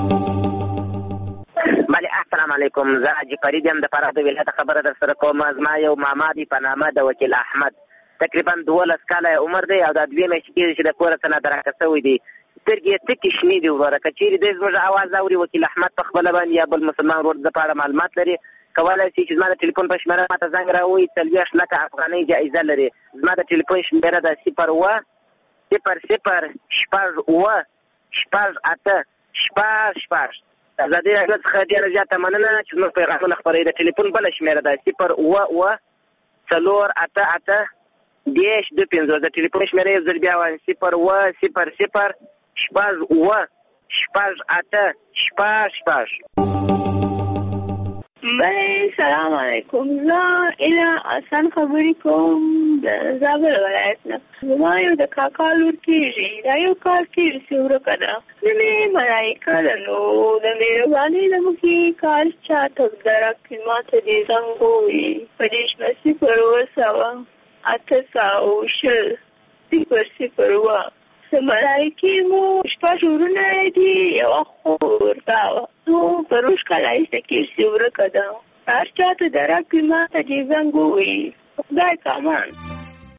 بله السلام علیکم. زه حاجي فرید یم د فراه د ولایت خبره در سره کوم. زما یو ماما دی په نامه د وکیل احمد تقریبا دولس کاله عمر دی او دا دوې میاشتې کېږي چې د کوره څه نه درکه شوی دی. سترګې یې تکې شنې دي وروره. که چېرې دی زموږ اواز اوري وکیل احمد په خپله باندې یا بل مسلمان ورور د په اړه معلومات لري کولی شي چې زما د ټلیفون په شمېره ماته زنګ راووایي. څلوېښت لکه افغانۍ جایزه لري. زما د ټلیفون شمېره ده صفر اوه صفر صفر شپږ اوه شپږ اته شپږ شپږ. د ازادي راډیو څخه ډېره زیاته مننه چې زموږ پیغامونه خپروي. د ټلیفون بله شمېره ده صفر اوه اوه څلور اته اته دېرش دوه پنځوس. د ټلیفون شمېره یو ځل بیا وایم صفر اوه صفر صفر شپږ اوه شپږ اته شپږ شپږ. بله سلام علیکم. زه ایله حسن خبرې کوم د زابل ولایت نه. زما یو د کاکا لور کېږي. دا یو کال کېږي چې ورکه ده. د مې ملایکه ده نو د مهربانۍ له مخې کال چاته درکړي ما ته دې زنګ ووایي په دې شمه صفر اوه سوه اته سوه شل صفر صفر اوه. ملایکې مو شپږ ورونه دي یوه خور دا وه نو په روش کال ایسته کېږي چې ورکه ده. هر چاته درکړي ما ته دې زنګ ووایي. خدای که امان.